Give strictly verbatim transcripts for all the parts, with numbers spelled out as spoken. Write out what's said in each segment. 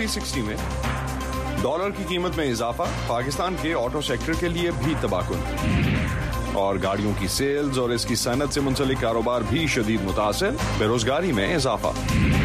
تھری سکسٹی میں ڈالر کی قیمت میں اضافہ پاکستان کے آٹو سیکٹر کے لیے بھی تباہ کن، اور گاڑیوں کی سیلز اور اس کی صنعت سے منسلک کاروبار بھی شدید متاثر، بے روزگاری میں اضافہ۔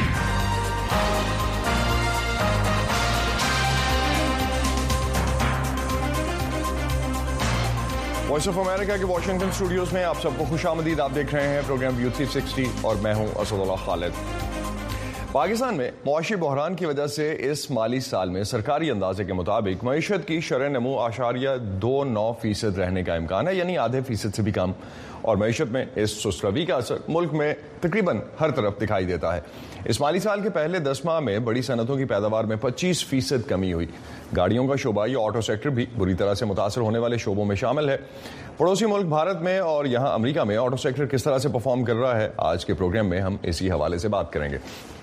وائس آف امریکہ کے واشنگٹن اسٹوڈیوز میں آپ سب کو خوش آمدید۔ آپ دیکھ رہے ہیں پروگرام ویو تھری سکسٹی اور میں ہوں اسد اللہ خالد۔ پاکستان میں معاشی بحران کی وجہ سے اس مالی سال میں سرکاری اندازے کے مطابق معیشت کی شرح نمو اشاریہ دو نو فیصد رہنے کا امکان ہے، یعنی آدھے فیصد سے بھی کم، اور معیشت میں اس سست روی کا اثر ملک میں تقریباً ہر طرف دکھائی دیتا ہے۔ اس مالی سال کے پہلے دس ماہ میں بڑی صنعتوں کی پیداوار میں پچیس فیصد کمی ہوئی۔ گاڑیوں کا شعبہ یا آٹو سیکٹر بھی بری طرح سے متاثر ہونے والے شعبوں میں شامل ہے۔ پڑوسی ملک بھارت میں اور یہاں امریکہ میں آٹو سیکٹر کس طرح سے پرفارم کر رہا ہے، آج کے پروگرام میں ہم اسی حوالے سے بات کریں گے۔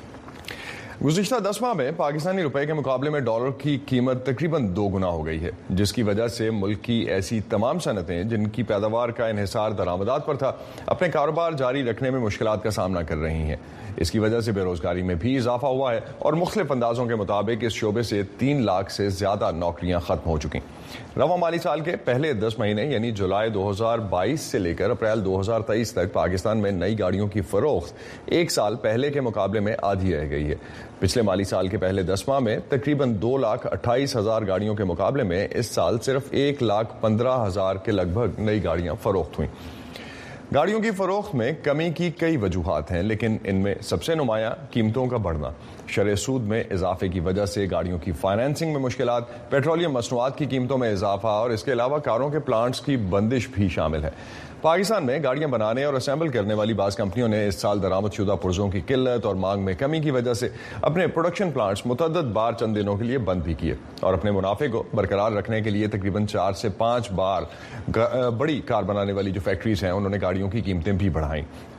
گزشتہ دس ماہ میں پاکستانی روپے کے مقابلے میں ڈالر کی قیمت تقریباً دو گنا ہو گئی ہے، جس کی وجہ سے ملک کی ایسی تمام صنعتیں جن کی پیداوار کا انحصار درآمدات پر تھا، اپنے کاروبار جاری رکھنے میں مشکلات کا سامنا کر رہی ہیں۔ اس کی وجہ سے بے روزگاری میں بھی اضافہ ہوا ہے، اور مختلف اندازوں کے مطابق اس شعبے سے تین لاکھ سے زیادہ نوکریاں ختم ہو چکی۔ رواں مالی سال کے پہلے دس مہینے یعنی جولائی دو ہزار بائیس سے لے کر اپریل دو ہزار تیئیس تک پاکستان میں نئی گاڑیوں کی فروخت ایک سال پہلے کے مقابلے میں آدھی رہ گئی ہے۔ پچھلے مالی سال کے پہلے دس ماہ میں تقریباً دو لاکھ اٹھائیس ہزار گاڑیوں کے مقابلے میں اس سال صرف ایک لاکھ پندرہ ہزار کے لگ بھگ نئی گاڑیاں فروخت ہوئیں۔ گاڑیوں کی فروخت میں کمی کی کئی وجوہات ہیں، لیکن ان میں سب سے نمایاں قیمتوں کا بڑھنا، شرح سود میں اضافے کی وجہ سے گاڑیوں کی فائنینسنگ میں مشکلات، پیٹرولیم مصنوعات کی قیمتوں میں اضافہ، اور اس کے علاوہ کاروں کے پلانٹس کی بندش بھی شامل ہے۔ پاکستان میں گاڑیاں بنانے اور اسمبل کرنے والی بعض کمپنیوں نے اس سال درآمد شدہ پرزوں کی قلت اور مانگ میں کمی کی وجہ سے اپنے پروڈکشن پلانٹس متعدد بار چند دنوں کے لیے بند بھی کیے، اور اپنے منافع کو برقرار رکھنے کے لیے تقریباً چار سے پانچ بار بڑی کار بنانے والی جو فیکٹریز ہیں انہوں نے گاڑیوں کی قیمتیں بھی بڑھائیں۔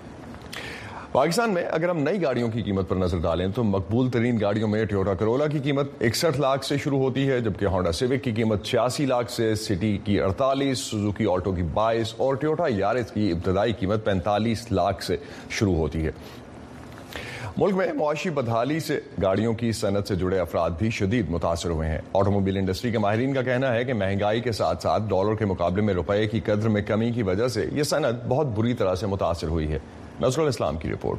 پاکستان میں اگر ہم نئی گاڑیوں کی قیمت پر نظر ڈالیں تو مقبول ترین گاڑیوں میں ٹویوٹا کرولا کی قیمت اکسٹھ لاکھ سے شروع ہوتی ہے، جبکہ ہونڈا سیوک کی قیمت چھیاسی لاکھ سے، سٹی کی اڑتالیس، سوزوکی آلٹو کی بائیس اور ٹویوٹا یارس کی ابتدائی قیمت پینتالیس لاکھ سے شروع ہوتی ہے۔ ملک میں معاشی بدحالی سے گاڑیوں کی صنعت سے جڑے افراد بھی شدید متاثر ہوئے ہیں۔ آٹو موبائل انڈسٹری کے ماہرین کا کہنا ہے کہ مہنگائی کے ساتھ ساتھ ڈالر کے مقابلے میں روپے کی قدر میں کمی کی وجہ سے یہ صنعت بہت بری طرح سے متاثر ہوئی ہے۔ نصر الاسلام کی رپورٹ۔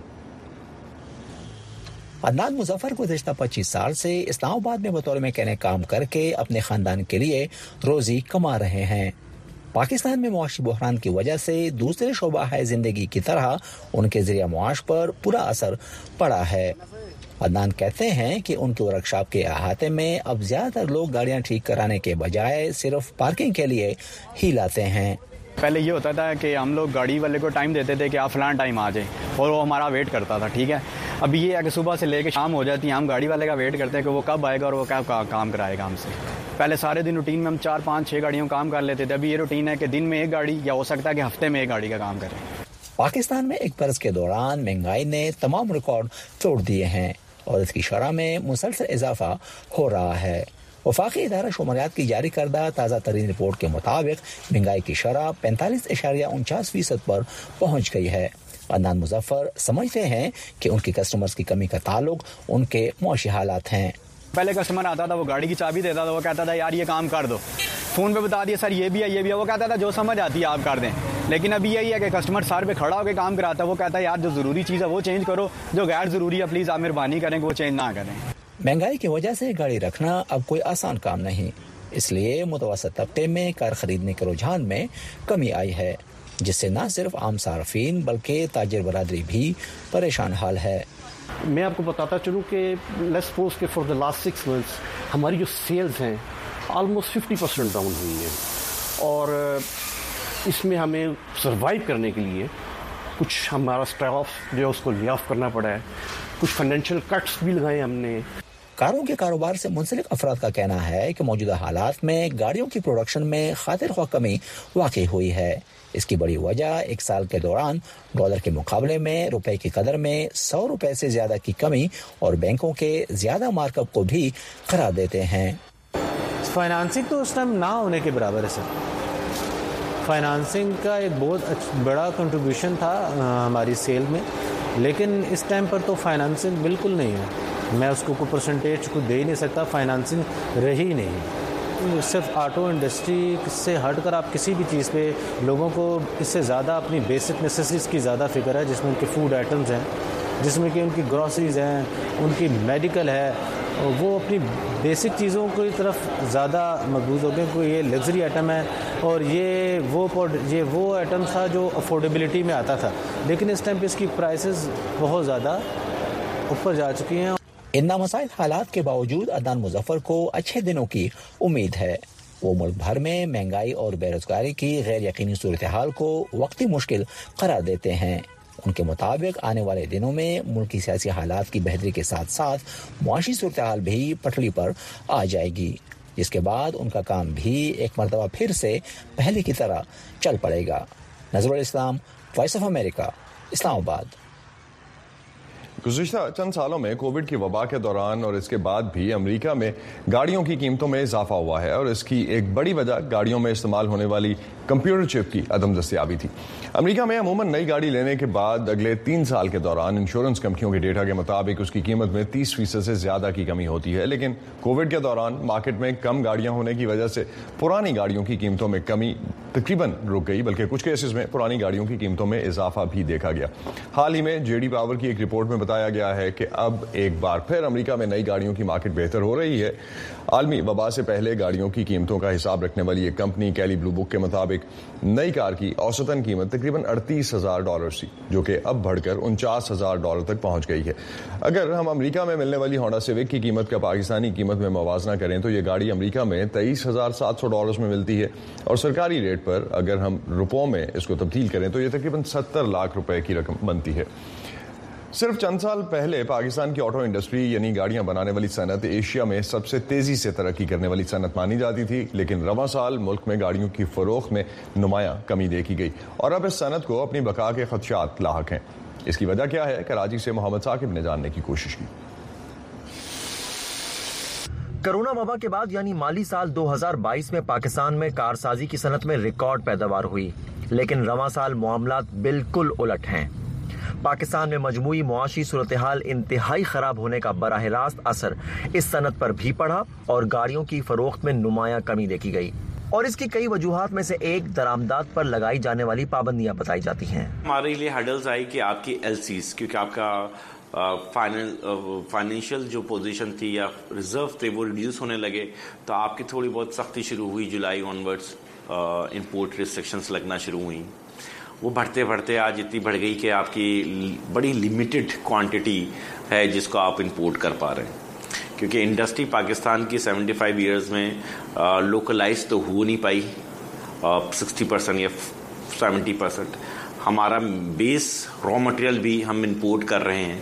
عدنان مظفر گزشتہ پچیس سال سے اسلام آباد میں بطور میکینک کام کر کے اپنے خاندان کے لیے روزی کما رہے ہیں۔ پاکستان میں معاشی بحران کی وجہ سے دوسرے شعبہ ہے زندگی کی طرح ان کے ذریعہ معاش پر برا اثر پڑا ہے۔ عدنان کہتے ہیں کہ ان کے ورکشاپ کے احاطے میں اب زیادہ تر لوگ گاڑیاں ٹھیک کرانے کے بجائے صرف پارکنگ کے لیے ہی لاتے ہیں۔ پہلے یہ ہوتا تھا کہ ہم لوگ گاڑی والے کو ٹائم دیتے تھے کہ آپ فلاں ٹائم آ جائیں، اور وہ ہمارا ویٹ کرتا تھا، ٹھیک ہے۔ اب یہ ہے کہ صبح سے لے کے شام ہو جاتی ہے، ہم گاڑی والے کا ویٹ کرتے ہیں کہ وہ کب آئے گا اور وہ کب کام کرائے گا ہم سے۔ پہلے سارے دن روٹین میں ہم چار پانچ چھ گاڑیوں کام کر لیتے تھے، ابھی یہ روٹین ہے کہ دن میں ایک گاڑی، یا ہو سکتا ہے کہ ہفتے میں ایک گاڑی کا کام کریں۔ پاکستان میں ایک برس کے دوران مہنگائی نے تمام ریکارڈ توڑ دیے ہیں، اور اس کی شرح میں مسلسل اضافہ ہو رہا ہے۔ وفاقی ادارہ شماریات کی جاری کردہ تازہ ترین رپورٹ کے مطابق مہنگائی کی شرح پینتالیس اشاریہ انچاس فیصد پر پہنچ گئی ہے۔ عدنان مظفر سمجھتے ہیں کہ ان کی کسٹمرز کی کمی کا تعلق ان کے معاشی حالات ہیں۔ پہلے کسٹمر آتا تھا، وہ گاڑی کی چابی دیتا تھا، وہ کہتا تھا یار یہ کام کر دو، فون پہ بتا دیا سر یہ بھی ہے یہ بھی ہے، وہ کہتا تھا جو سمجھ آتی ہے آپ کر دیں۔ لیکن ابھی یہی ہے کہ کسٹمر سر پہ کھڑا ہو کے کام کراتا ہے، وہ کہتا ہے یار جو ضروری چیز ہے وہ چینج کرو، جو غیر ضروری ہے پلیز آپ مہربانی کریں کہ وہ چینج نہ کریں۔ مہنگائی کی وجہ سے گاڑی رکھنا اب کوئی آسان کام نہیں، اس لیے متوسط طبقے میں کار خریدنے کے رجحان میں کمی آئی ہے، جس سے نہ صرف عام صارفین بلکہ تاجر برادری بھی پریشان حال ہے۔ میں آپ کو بتاتا چلوں کہ لیٹس سپوز کہ فار دا لاسٹ سکس منتھس ہماری جو سیلز ہیں آلموسٹ ففٹی پرسینٹ ڈاؤن ہوئی ہیں، اور اس میں ہمیں سروائیو کرنے کے لیے کچھ ہمارا اسٹاف جو ہے اس کو لے آف کرنا پڑا ہے، کچھ فائنینشیل کٹس بھی لگائے ہم نے۔ کاروں کے کاروبار سے منسلک افراد کا کہنا ہے کہ موجودہ حالات میں گاڑیوں کی پروڈکشن میں خاطر خواہ کمی واقع ہوئی ہے۔ اس کی بڑی وجہ ایک سال کے دوران ڈالر کے مقابلے میں روپے کی قدر میں سو روپے سے زیادہ کی کمی اور بینکوں کے زیادہ مارک اپ کو بھی قرار دیتے ہیں۔ فائنانسنگ تو اس ٹائم نہ ہونے کے برابر ہے سر۔ فائنانسنگ کا ایک بہت بڑا کنٹریبیوشن تھا ہماری سیل میں، لیکن اس ٹائم پر تو فائنانسنگ بالکل نہیں ہے۔ میں اس کو کوئی پرسنٹیج کو دے ہی نہیں سکتا. فائنانسنگ رہی ہی نہیں. صرف آٹو انڈسٹری سے ہٹ کر آپ کسی بھی چیز پہ لوگوں کو اس سے زیادہ اپنی بیسک نیسیسریز کی زیادہ فکر ہے, جس میں ان کے فوڈ آئٹمز ہیں, جس میں کہ ان کی گروسریز ہیں, ان کی میڈیکل ہے. وہ اپنی بیسک چیزوں کی طرف زیادہ مقبوض ہو گئے. کوئی یہ لگژری آئٹم ہے اور یہ وہ یہ وہ آئٹم تھا جو افورڈیبلٹی میں آتا تھا, لیکن اس ٹائم پہ اس کی پرائسز بہت زیادہ اوپر جا چکی ہیں. ان نامساعد حالات کے باوجود عدنان مظفر کو اچھے دنوں کی امید ہے. وہ ملک بھر میں مہنگائی اور بے روزگاری کی غیر یقینی صورتحال کو وقتی مشکل قرار دیتے ہیں. ان کے مطابق آنے والے دنوں میں ملکی سیاسی حالات کی بہتری کے ساتھ ساتھ معاشی صورتحال بھی پٹری پر آ جائے گی, جس کے بعد ان کا کام بھی ایک مرتبہ پھر سے پہلے کی طرح چل پڑے گا. نظر الاسلام, وائس آف امریکہ, اسلام آباد. گزشتہ چند سالوں میں کووڈ کی وبا کے دوران اور اس کے بعد بھی امریکہ میں گاڑیوں کی قیمتوں میں اضافہ ہوا ہے, اور اس کی ایک بڑی وجہ گاڑیوں میں استعمال ہونے والی کمپیوٹر چپ کی عدم دستیابی تھی. امریکہ میں عموماً نئی گاڑی لینے کے بعد اگلے تین سال کے دوران انشورنس کمپنیوں کے ڈیٹا کے مطابق اس کی قیمت میں تیس فیصد سے زیادہ کی کمی ہوتی ہے. لیکن کووڈ کے دوران مارکیٹ میں کم گاڑیاں ہونے کی وجہ سے پرانی گاڑیوں کی قیمتوں میں کمی تقریباً رک گئی, بلکہ کچھ کیسز میں پرانی گاڑیوں کی قیمتوں میں اضافہ بھی دیکھا گیا. حال ہی میں جے ڈی پاور کی ایک رپورٹ میں بتایا گیا ہے کہ اب ایک بار پھر امریکہ میں نئی گاڑیوں کی مارکیٹ بہتر ہو رہی ہے. عالمی وبا سے پہلے گاڑیوں کی قیمتوں کا حساب رکھنے والی ایک کمپنی کیلی بلو بک کے مطابق نئی کار کی اوسطاً قیمت تقریباً اڑتیس ہزار ڈالر تھی, جو کہ اب بڑھ کر انچاس ہزار ڈالر تک پہنچ گئی ہے. اگر ہم امریکہ میں ملنے والی ہونڈا سیوک کی قیمت کا پاکستانی قیمت میں موازنہ کریں تو یہ گاڑی امریکہ میں تیئیس ہزار سات سو ڈالر میں ملتی ہے, اور سرکاری ریٹ پر اگر ہم روپوں میں اس کو تبدیل کریں تو یہ تقریباً ستر لاکھ روپے کی رقم بنتی ہے. صرف چند سال پہلے پاکستان کی آٹو انڈسٹری یعنی گاڑیاں بنانے والی صنعت ایشیا میں سب سے تیزی سے ترقی کرنے والی صنعت مانی جاتی تھی, لیکن رواں سال ملک میں گاڑیوں کی فروخت میں نمایاں کمی دیکھی گئی, اور اب اس صنعت کو اپنی بقا کے خدشات لاحق ہیں. اس کی وجہ کیا ہے؟ کراچی سے محمد ثاقب نے جاننے کی کوشش کی. کرونا وبا کے بعد یعنی مالی سال دو ہزار بائیس میں پاکستان میں کارسازی کی صنعت میں ریکارڈ پیداوار ہوئی, لیکن رواں سال معاملات بالکل الٹ ہیں. پاکستان میں مجموعی معاشی صورتحال انتہائی خراب ہونے کا براہ راست اثر اس صنعت پر بھی پڑا, اور گاڑیوں کی فروخت میں نمایاں کمی دیکھی گئی. اور اس کی کئی وجوہات میں سے ایک درآمدات پر لگائی جانے والی پابندیاں بتائی جاتی ہیں. ہمارے لیے ہرڈلز آئی کہ آپ کی ایل سیز, کیونکہ آپ کا فائنینشیل جو پوزیشن تھی یا ریزرو تھے وہ ریڈیوس ہونے لگے, تو آپ کی تھوڑی بہت سختی شروع ہوئی. جولائی آنورڈس امپورٹ ریسٹرکشنز لگنا شروع ہوئیں. وہ بڑھتے بڑھتے آج اتنی بڑھ گئی کہ آپ کی بڑی لمیٹڈ کوانٹٹی ہے جس کو آپ امپورٹ کر پا رہے ہیں, کیونکہ انڈسٹری پاکستان کی سیونٹی فائیو ایئرز میں لوکلائز تو ہو نہیں پائی سکسٹی پرسینٹ یا سیونٹی پرسینٹ. ہمارا بیس را مٹیریل بھی ہم امپورٹ کر رہے ہیں.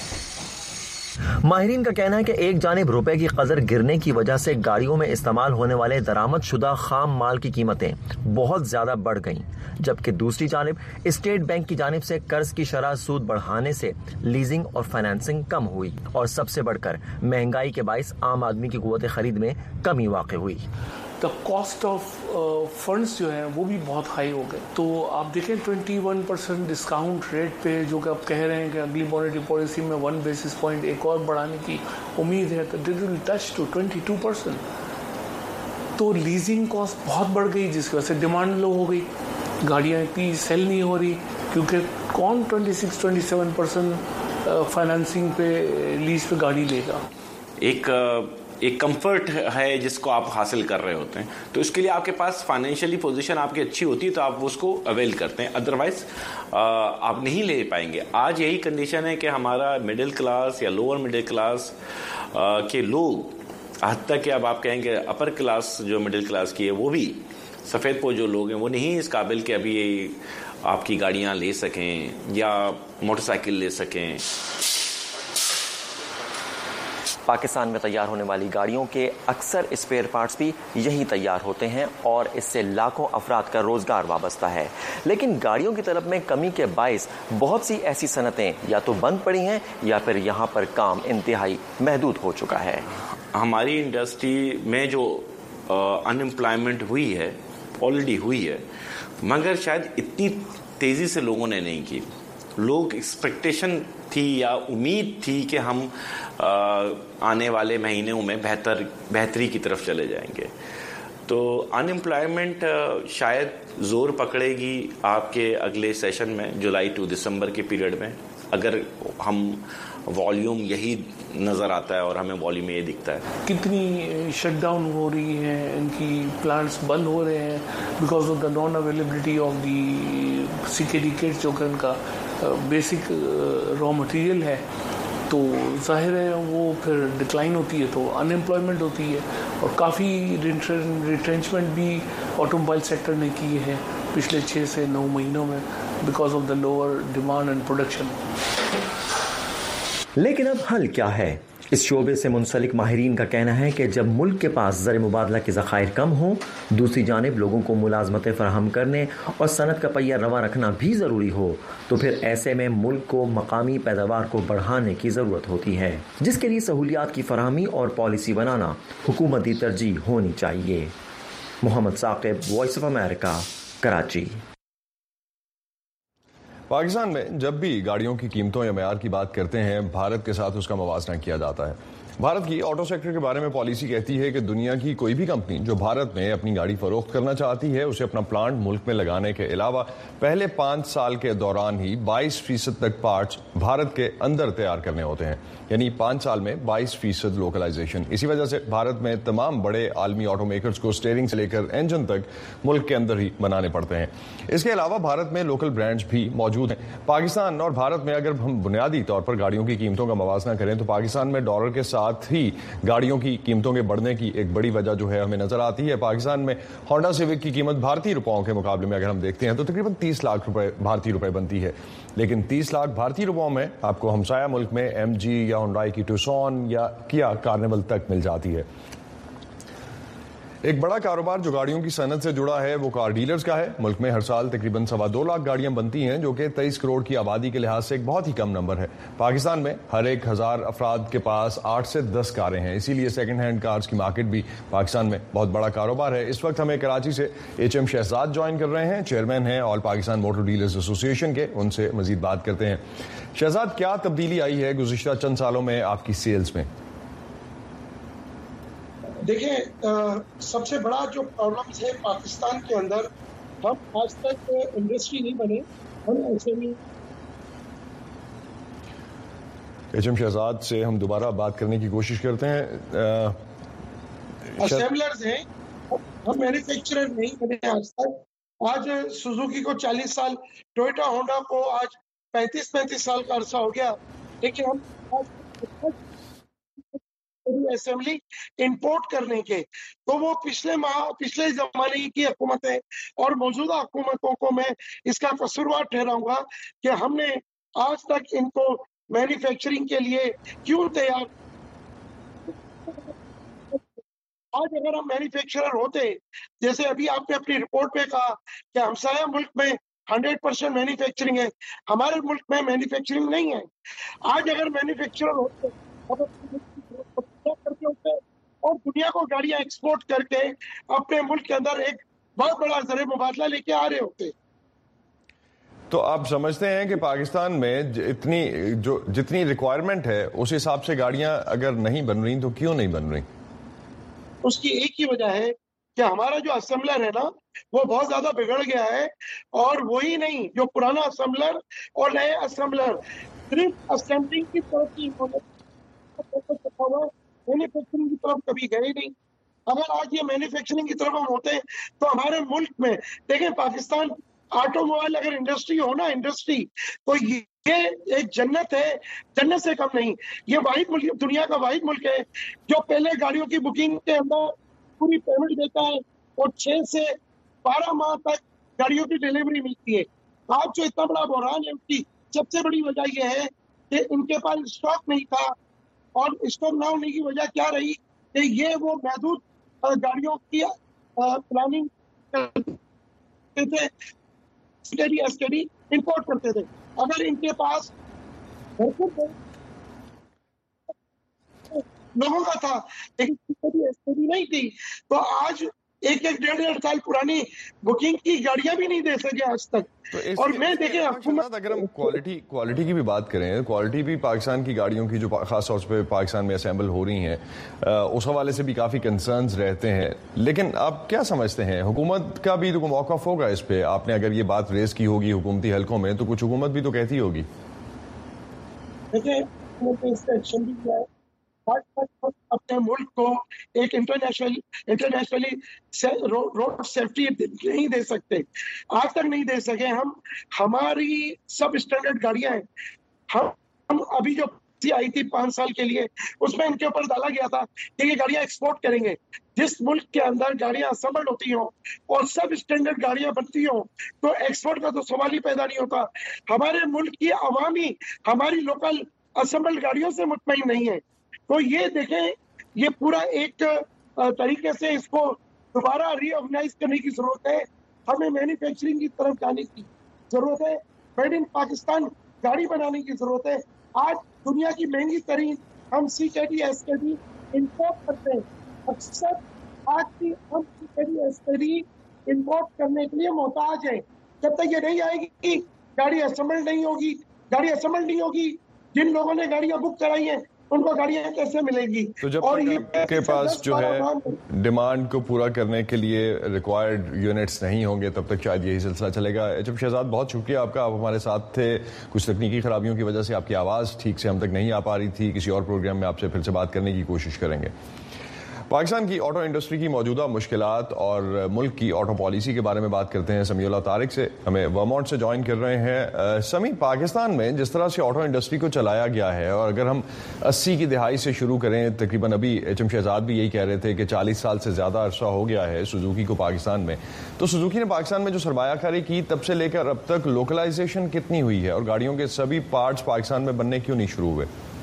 ماہرین کا کہنا ہے کہ ایک جانب روپے کی قدر گرنے کی وجہ سے گاڑیوں میں استعمال ہونے والے درآمد شدہ خام مال کی قیمتیں بہت زیادہ بڑھ گئیں, جبکہ دوسری جانب اسٹیٹ بینک کی جانب سے قرض کی شرح سود بڑھانے سے لیزنگ اور فائنانسنگ کم ہوئی, اور سب سے بڑھ کر مہنگائی کے باعث عام آدمی کی قوت خرید میں کمی واقع ہوئی. دا کاسٹ آف فنڈس جو ہیں وہ بھی بہت ہائی ہو گئے. تو آپ دیکھیں ٹوینٹی ون پرسینٹ ڈسکاؤنٹ ریٹ پہ جو کہ آپ کہہ رہے ہیں کہ اگلی مانیٹری پالیسی میں ون بیسس پوائنٹ ایک اور بڑھانے کی امید ہے, تو دٹ ول ٹچ ٹو ٹوینٹی ٹو پرسینٹ. تو لیزنگ کاسٹ بہت بڑھ گئی, جس کی وجہ سے ڈیمانڈ لو ہو گئی, گاڑیاں اتنی سیل نہیں ہو رہی, کیونکہ کون ٹوینٹی سکس ٹوینٹی سیون پرسینٹ فائنانسنگ پہ لیز پہ گاڑی لے گا. ایک ایک کمفرٹ ہے جس کو آپ حاصل کر رہے ہوتے ہیں, تو اس کے لیے آپ کے پاس فائنینشیلی پوزیشن آپ کی اچھی ہوتی ہے تو آپ اس کو اویل کرتے ہیں, ادروائز آپ نہیں لے پائیں گے. آج یہی کنڈیشن ہے کہ ہمارا مڈل کلاس یا لوور مڈل کلاس کے لوگ, حتیٰ کہ اب آپ کہیں گے اپر کلاس جو مڈل کلاس کی ہے وہ بھی, سفید پوش جو لوگ ہیں وہ نہیں اس قابل کہ ابھی آپ کی گاڑیاں لے سکیں یا موٹر سائیکل لے سکیں. پاکستان میں تیار ہونے والی گاڑیوں کے اکثر اسپیئر پارٹس بھی یہی تیار ہوتے ہیں, اور اس سے لاکھوں افراد کا روزگار وابستہ ہے. لیکن گاڑیوں کی طلب میں کمی کے باعث بہت سی ایسی صنعتیں یا تو بند پڑی ہیں یا پھر یہاں پر کام انتہائی محدود ہو چکا ہے. ہماری انڈسٹری میں جو ان امپلائمنٹ ہوئی ہے آلریڈی ہوئی ہے, مگر شاید اتنی تیزی سے لوگوں نے نہیں کی, لوگ ایکسپیکٹیشن تھی یا امید تھی کہ ہم آنے والے مہینوں میں بہتر بہتری کی طرف چلے جائیں گے. تو ان امپلائمنٹ شاید زور پکڑے گی آپ کے اگلے سیشن میں جولائی ٹو دسمبر کے پیریڈ میں, اگر ہم والیوم یہی نظر آتا ہے اور ہمیں والیوم یہ دکھتا ہے. کتنی شٹ ڈاؤن ہو رہی ہیں, ان کی پلانٹس بند ہو رہے ہیں بیکاز آف دا نان اویلیبلٹی آف دی سی کے ڈی کٹس, جو کہ ان کا بیسک را مٹیریل ہے. تو ظاہر ہے وہ پھر ڈکلائن ہوتی ہے تو ان امپلائمنٹ ہوتی ہے, اور کافی ریٹرینچمنٹ بھی آٹو موبائل سیکٹر نے کی ہے پچھلے چھ سے نو مہینوں میں بیکاز آف دا لوور ڈیمانڈ اینڈ پروڈکشن. لیکن اب حل کیا ہے؟ اس شعبے سے منسلک ماہرین کا کہنا ہے کہ جب ملک کے پاس زر مبادلہ کے ذخائر کم ہوں, دوسری جانب لوگوں کو ملازمتیں فراہم کرنے اور صنعت کا پہیہ رواں رکھنا بھی ضروری ہو, تو پھر ایسے میں ملک کو مقامی پیداوار کو بڑھانے کی ضرورت ہوتی ہے, جس کے لیے سہولیات کی فراہمی اور پالیسی بنانا حکومتی ترجیح ہونی چاہیے. محمد ثاقب, وائس آف امریکہ, کراچی. پاکستان میں جب بھی گاڑیوں کی قیمتوں یا معیار کی بات کرتے ہیں, بھارت کے ساتھ اس کا موازنہ کیا جاتا ہے. بھارت کی آٹو سیکٹر کے بارے میں پالیسی کہتی ہے کہ دنیا کی کوئی بھی کمپنی جو بھارت میں اپنی گاڑی فروخت کرنا چاہتی ہے, اسے اپنا پلانٹ ملک میں لگانے کے علاوہ پہلے پانچ سال کے دوران ہی بائیس فیصد تک پارٹس بھارت کے اندر تیار کرنے ہوتے ہیں, یعنی پانچ سال میں بائیس فیصد لوکلائزیشن. اسی وجہ سے بھارت میں تمام بڑے عالمی آٹو میکرز کو اسٹیئرنگ سے لے کر انجن تک ملک کے اندر ہی بنانے پڑتے ہیں. اس کے علاوہ بھارت میں لوکل برانڈز بھی موجود ہیں. پاکستان اور بھارت میں اگر ہم بنیادی طور پر گاڑیوں کی قیمتوں کا موازنہ کریں تو پاکستان میں ڈالر کے ساتھ ہی گاڑیوں کی قیمتوں کے بڑھنے کی ایک بڑی وجہ جو ہے ہمیں نظر آتی ہے. پاکستان میں ہونڈا سیوک کی قیمت بھارتی روپوں کے مقابلے میں اگر ہم دیکھتے ہیں تو تقریباً تیس لاکھ روپے بھارتی روپے بنتی ہے, لیکن تیس لاکھ بھارتی روپوں میں آپ کو ہمسایہ ملک میں ایم جی یا ہنڈائی کی ٹوسون یا کیا کارنیول تک مل جاتی ہے. ایک بڑا کاروبار جو گاڑیوں کی صنعت سے جڑا ہے وہ کار ڈیلرز کا ہے. ملک میں ہر سال تقریباً سوا دو لاکھ گاڑیاں بنتی ہیں, جو کہ تیئیس کروڑ کی آبادی کے لحاظ سے ایک بہت ہی کم نمبر ہے. پاکستان میں ہر ایک ہزار افراد کے پاس آٹھ سے دس کاریں ہیں, اسی لیے سیکنڈ ہینڈ کارز کی مارکیٹ بھی پاکستان میں بہت بڑا کاروبار ہے. اس وقت ہمیں کراچی سے ایچ ایم شہزاد جوائن کر رہے ہیں, چیئرمین ہیں آل پاکستان موٹر ڈیلرز ایسوسی ایشن کے. ان سے مزید بات کرتے ہیں. شہزاد, کیا تبدیلی آئی ہے گزشتہ چند سالوں میں آپ کی سیلز میں؟ دیکھیں, سب سے بڑا جو پرابلمز ہے پاکستان کے اندر, ہم آج تک انڈسٹری نہیں بنے, ہم ایسے بھی. ایچ ایم شہزاد سے ہم دوبارہ بات کرنے کی کوشش کرتے ہیں. اسمبلرز ہیں, ہم مینوفیکچرر نہیں بنے آج تک. آج سوزوکی کو چالیس سال, ٹویوٹا ہونڈا کو آج پینتیس پینتیس سال کا عرصہ ہو گیا, لیکن ہم اسمبلی امپورٹ کرنے کے, تو وہ پچھلے ماہ پچھلے زمانے کی حکومتیں اور موجودہ حکومتوں کو میں اس کا قصوروار ٹھہراؤں گا کہ ہم نے آج تک ان کو مینوفیکچرنگ کے لیے کیوں تیار. آج اگر ہم مینوفیکچرر ہوتے, جیسے ابھی آپ نے اپنی رپورٹ میں کہا کہ ہمسایہ ملک میں ہنڈریڈ پرسینٹ مینوفیکچرنگ ہے, ہمارے ملک میں مینوفیکچرنگ نہیں ہے. آج اگر مینوفیکچرر ہوتے کرتے ہوتے اور دنیا کو گاڑیاں ایکسپورٹ کر کے اپنے ملک کے اندر ایک بہت بڑا زر مبادلہ لے کے آ رہے ہوتے. تو آپ سمجھتے ہیں کہ پاکستان میں اتنی جو جتنی ریکوائرمنٹ ہے اس حساب سے گاڑیاں اگر نہیں بن رہی تو کیوں نہیں بن رہی؟ اس کی ایک ہی وجہ ہے کہ ہمارا جو اسمبلر ہے نا وہ بہت زیادہ بگڑ گیا ہے, اور وہی نہیں جو پرانا اسمبلر اور نئے اسمبلر صرف اسمبلنگ کی طرف کی مینوفیکچرنگ کی طرف کبھی گئے نہیں. اگر آج یہ مینوفیکچرنگ کی طرف ہم ہوتے ہیں تو ہمارے ملک میں دیکھیں, پاکستان آٹو موبائل اگر انڈسٹری ہو نا انڈسٹری تو یہ ایک جنت ہے, جنت سے کم نہیں. یہ واحد ملک, دنیا کا واحد ملک ہے جو پہلے گاڑیوں کی بکنگ کے اندر پوری پیمنٹ دیتا ہے اور چھ سے بارہ ماہ تک گاڑیوں کی ڈیلیوری ملتی ہے. آج جو اتنا بڑا بحران ہے اس کی سب سے بڑی وجہ یہ ہے کہ ان کے پاس اسٹاک نہیں تھا, اور اسٹاک نہ ہونے کی وجہ کیا رہی کہ یہ وہ محدود گاڑیوں کی پلاننگ کرتے تھے, امپورٹ کرتے تھے. اگر ان کے پاس لوگوں کا تھا لیکن نہیں تھی تو آج ایک ایک ڈیڑھ ڈیڑھ سال پرانی بکنگ کی گاڑیاں بھی نہیں دے سکے آج تک. اور میں دیکھیں حکومت اگر ہم کوالٹی کوالٹی کی بھی بات کریں، کوالٹی بھی پاکستان کی گاڑیوں کی جو خاص طور پہ پاکستان میں اسمبل ہو رہی ہیں اس حوالے سے بھی کافی کنسرنز رہتے ہیں. لیکن آپ کیا سمجھتے ہیں حکومت کا بھی تو موقف ہوگا اس پہ؟ آپ نے اگر یہ بات ریز کی ہوگی حکومتی حلقوں میں تو کچھ حکومت بھی تو کہتی ہوگی. دیکھیں ایکشن بھی کیا ہے، اپنے ملک کو ایک انٹرنیشنل انٹرنیشنلی روڈ سیفٹی نہیں دے سکتے، آج تک نہیں دے سکے. ہم ہماری سب اسٹینڈرڈ گاڑیاں ہیں، ہم ہم ابھی جو آئی تھی پانچ سال کے لیے اس میں ان کے اوپر ڈالا گیا تھا کہ یہ گاڑیاں ایکسپورٹ کریں گے. جس ملک کے اندر گاڑیاں اسمبلڈ ہوتی ہوں اور سب اسٹینڈرڈ گاڑیاں بنتی ہوں تو ایکسپورٹ کا تو سوال ہی پیدا نہیں ہوتا. ہمارے ملک کی عوامی ہماری لوکل اسمبلڈ گاڑیوں سے مطمئن نہیں ہے. تو یہ دیکھیں یہ پورا ایک طریقے سے اس کو دوبارہ ری آرگنائز کرنے کی ضرورت ہے. ہمیں مینوفیکچرنگ کی طرف جانے کی ضرورت ہے، میڈ ان پاکستان گاڑی بنانے کی ضرورت ہے. آج دنیا کی مہنگی ترین ہم سی کے ڈی ایس کے ڈی امپورٹ کرتے ہیں. اکثر آج کی ہم سی کے ڈی ایس کے ڈی امپورٹ کرنے کے لیے محتاج ہیں. جب تک یہ نہیں آئے گی گاڑی اسمبل نہیں ہوگی. گاڑی اسمبل نہیں ہوگی، جن لوگوں نے گاڑیاں بک کرائی ہیں ان کو گاڑیاں کیسے ملیں گی؟ تو جب تک آپ کے پاس جو ہے ڈیمانڈ کو پورا کرنے کے لیے ریکوائرڈ یونٹس نہیں ہوں گے تب تک شاید یہی سلسلہ چلے گا. جب شہزاد بہت شکریہ آپ کا، آپ ہمارے ساتھ تھے. کچھ تکنیکی خرابیوں کی وجہ سے آپ کی آواز ٹھیک سے ہم تک نہیں آ پا رہی تھی. کسی اور پروگرام میں آپ سے پھر سے بات کرنے کی کوشش کریں گے. پاکستان کی آٹو انڈسٹری کی موجودہ مشکلات اور ملک کی آٹو پالیسی کے بارے میں بات کرتے ہیں سمیع اللہ طارق سے. ہمیں ورمونٹ سے جوائن کر رہے ہیں. سمیع، پاکستان میں جس طرح سے آٹو انڈسٹری کو چلایا گیا ہے، اور اگر ہم اسی کی دہائی سے شروع کریں، تقریباً ابھی ایچ ایم شہزاد بھی یہی کہہ رہے تھے کہ چالیس سال سے زیادہ عرصہ ہو گیا ہے سوزوکی کو پاکستان میں، تو سوزوکی نے پاکستان میں جو سرمایہ کاری کی تب سے لے کر اب تک لوکلائزیشن کتنی ہوئی ہے، اور گاڑیوں کے سبھی پارٹس پاکستان میں بننے کیوں نہیں شروع ہوئے؟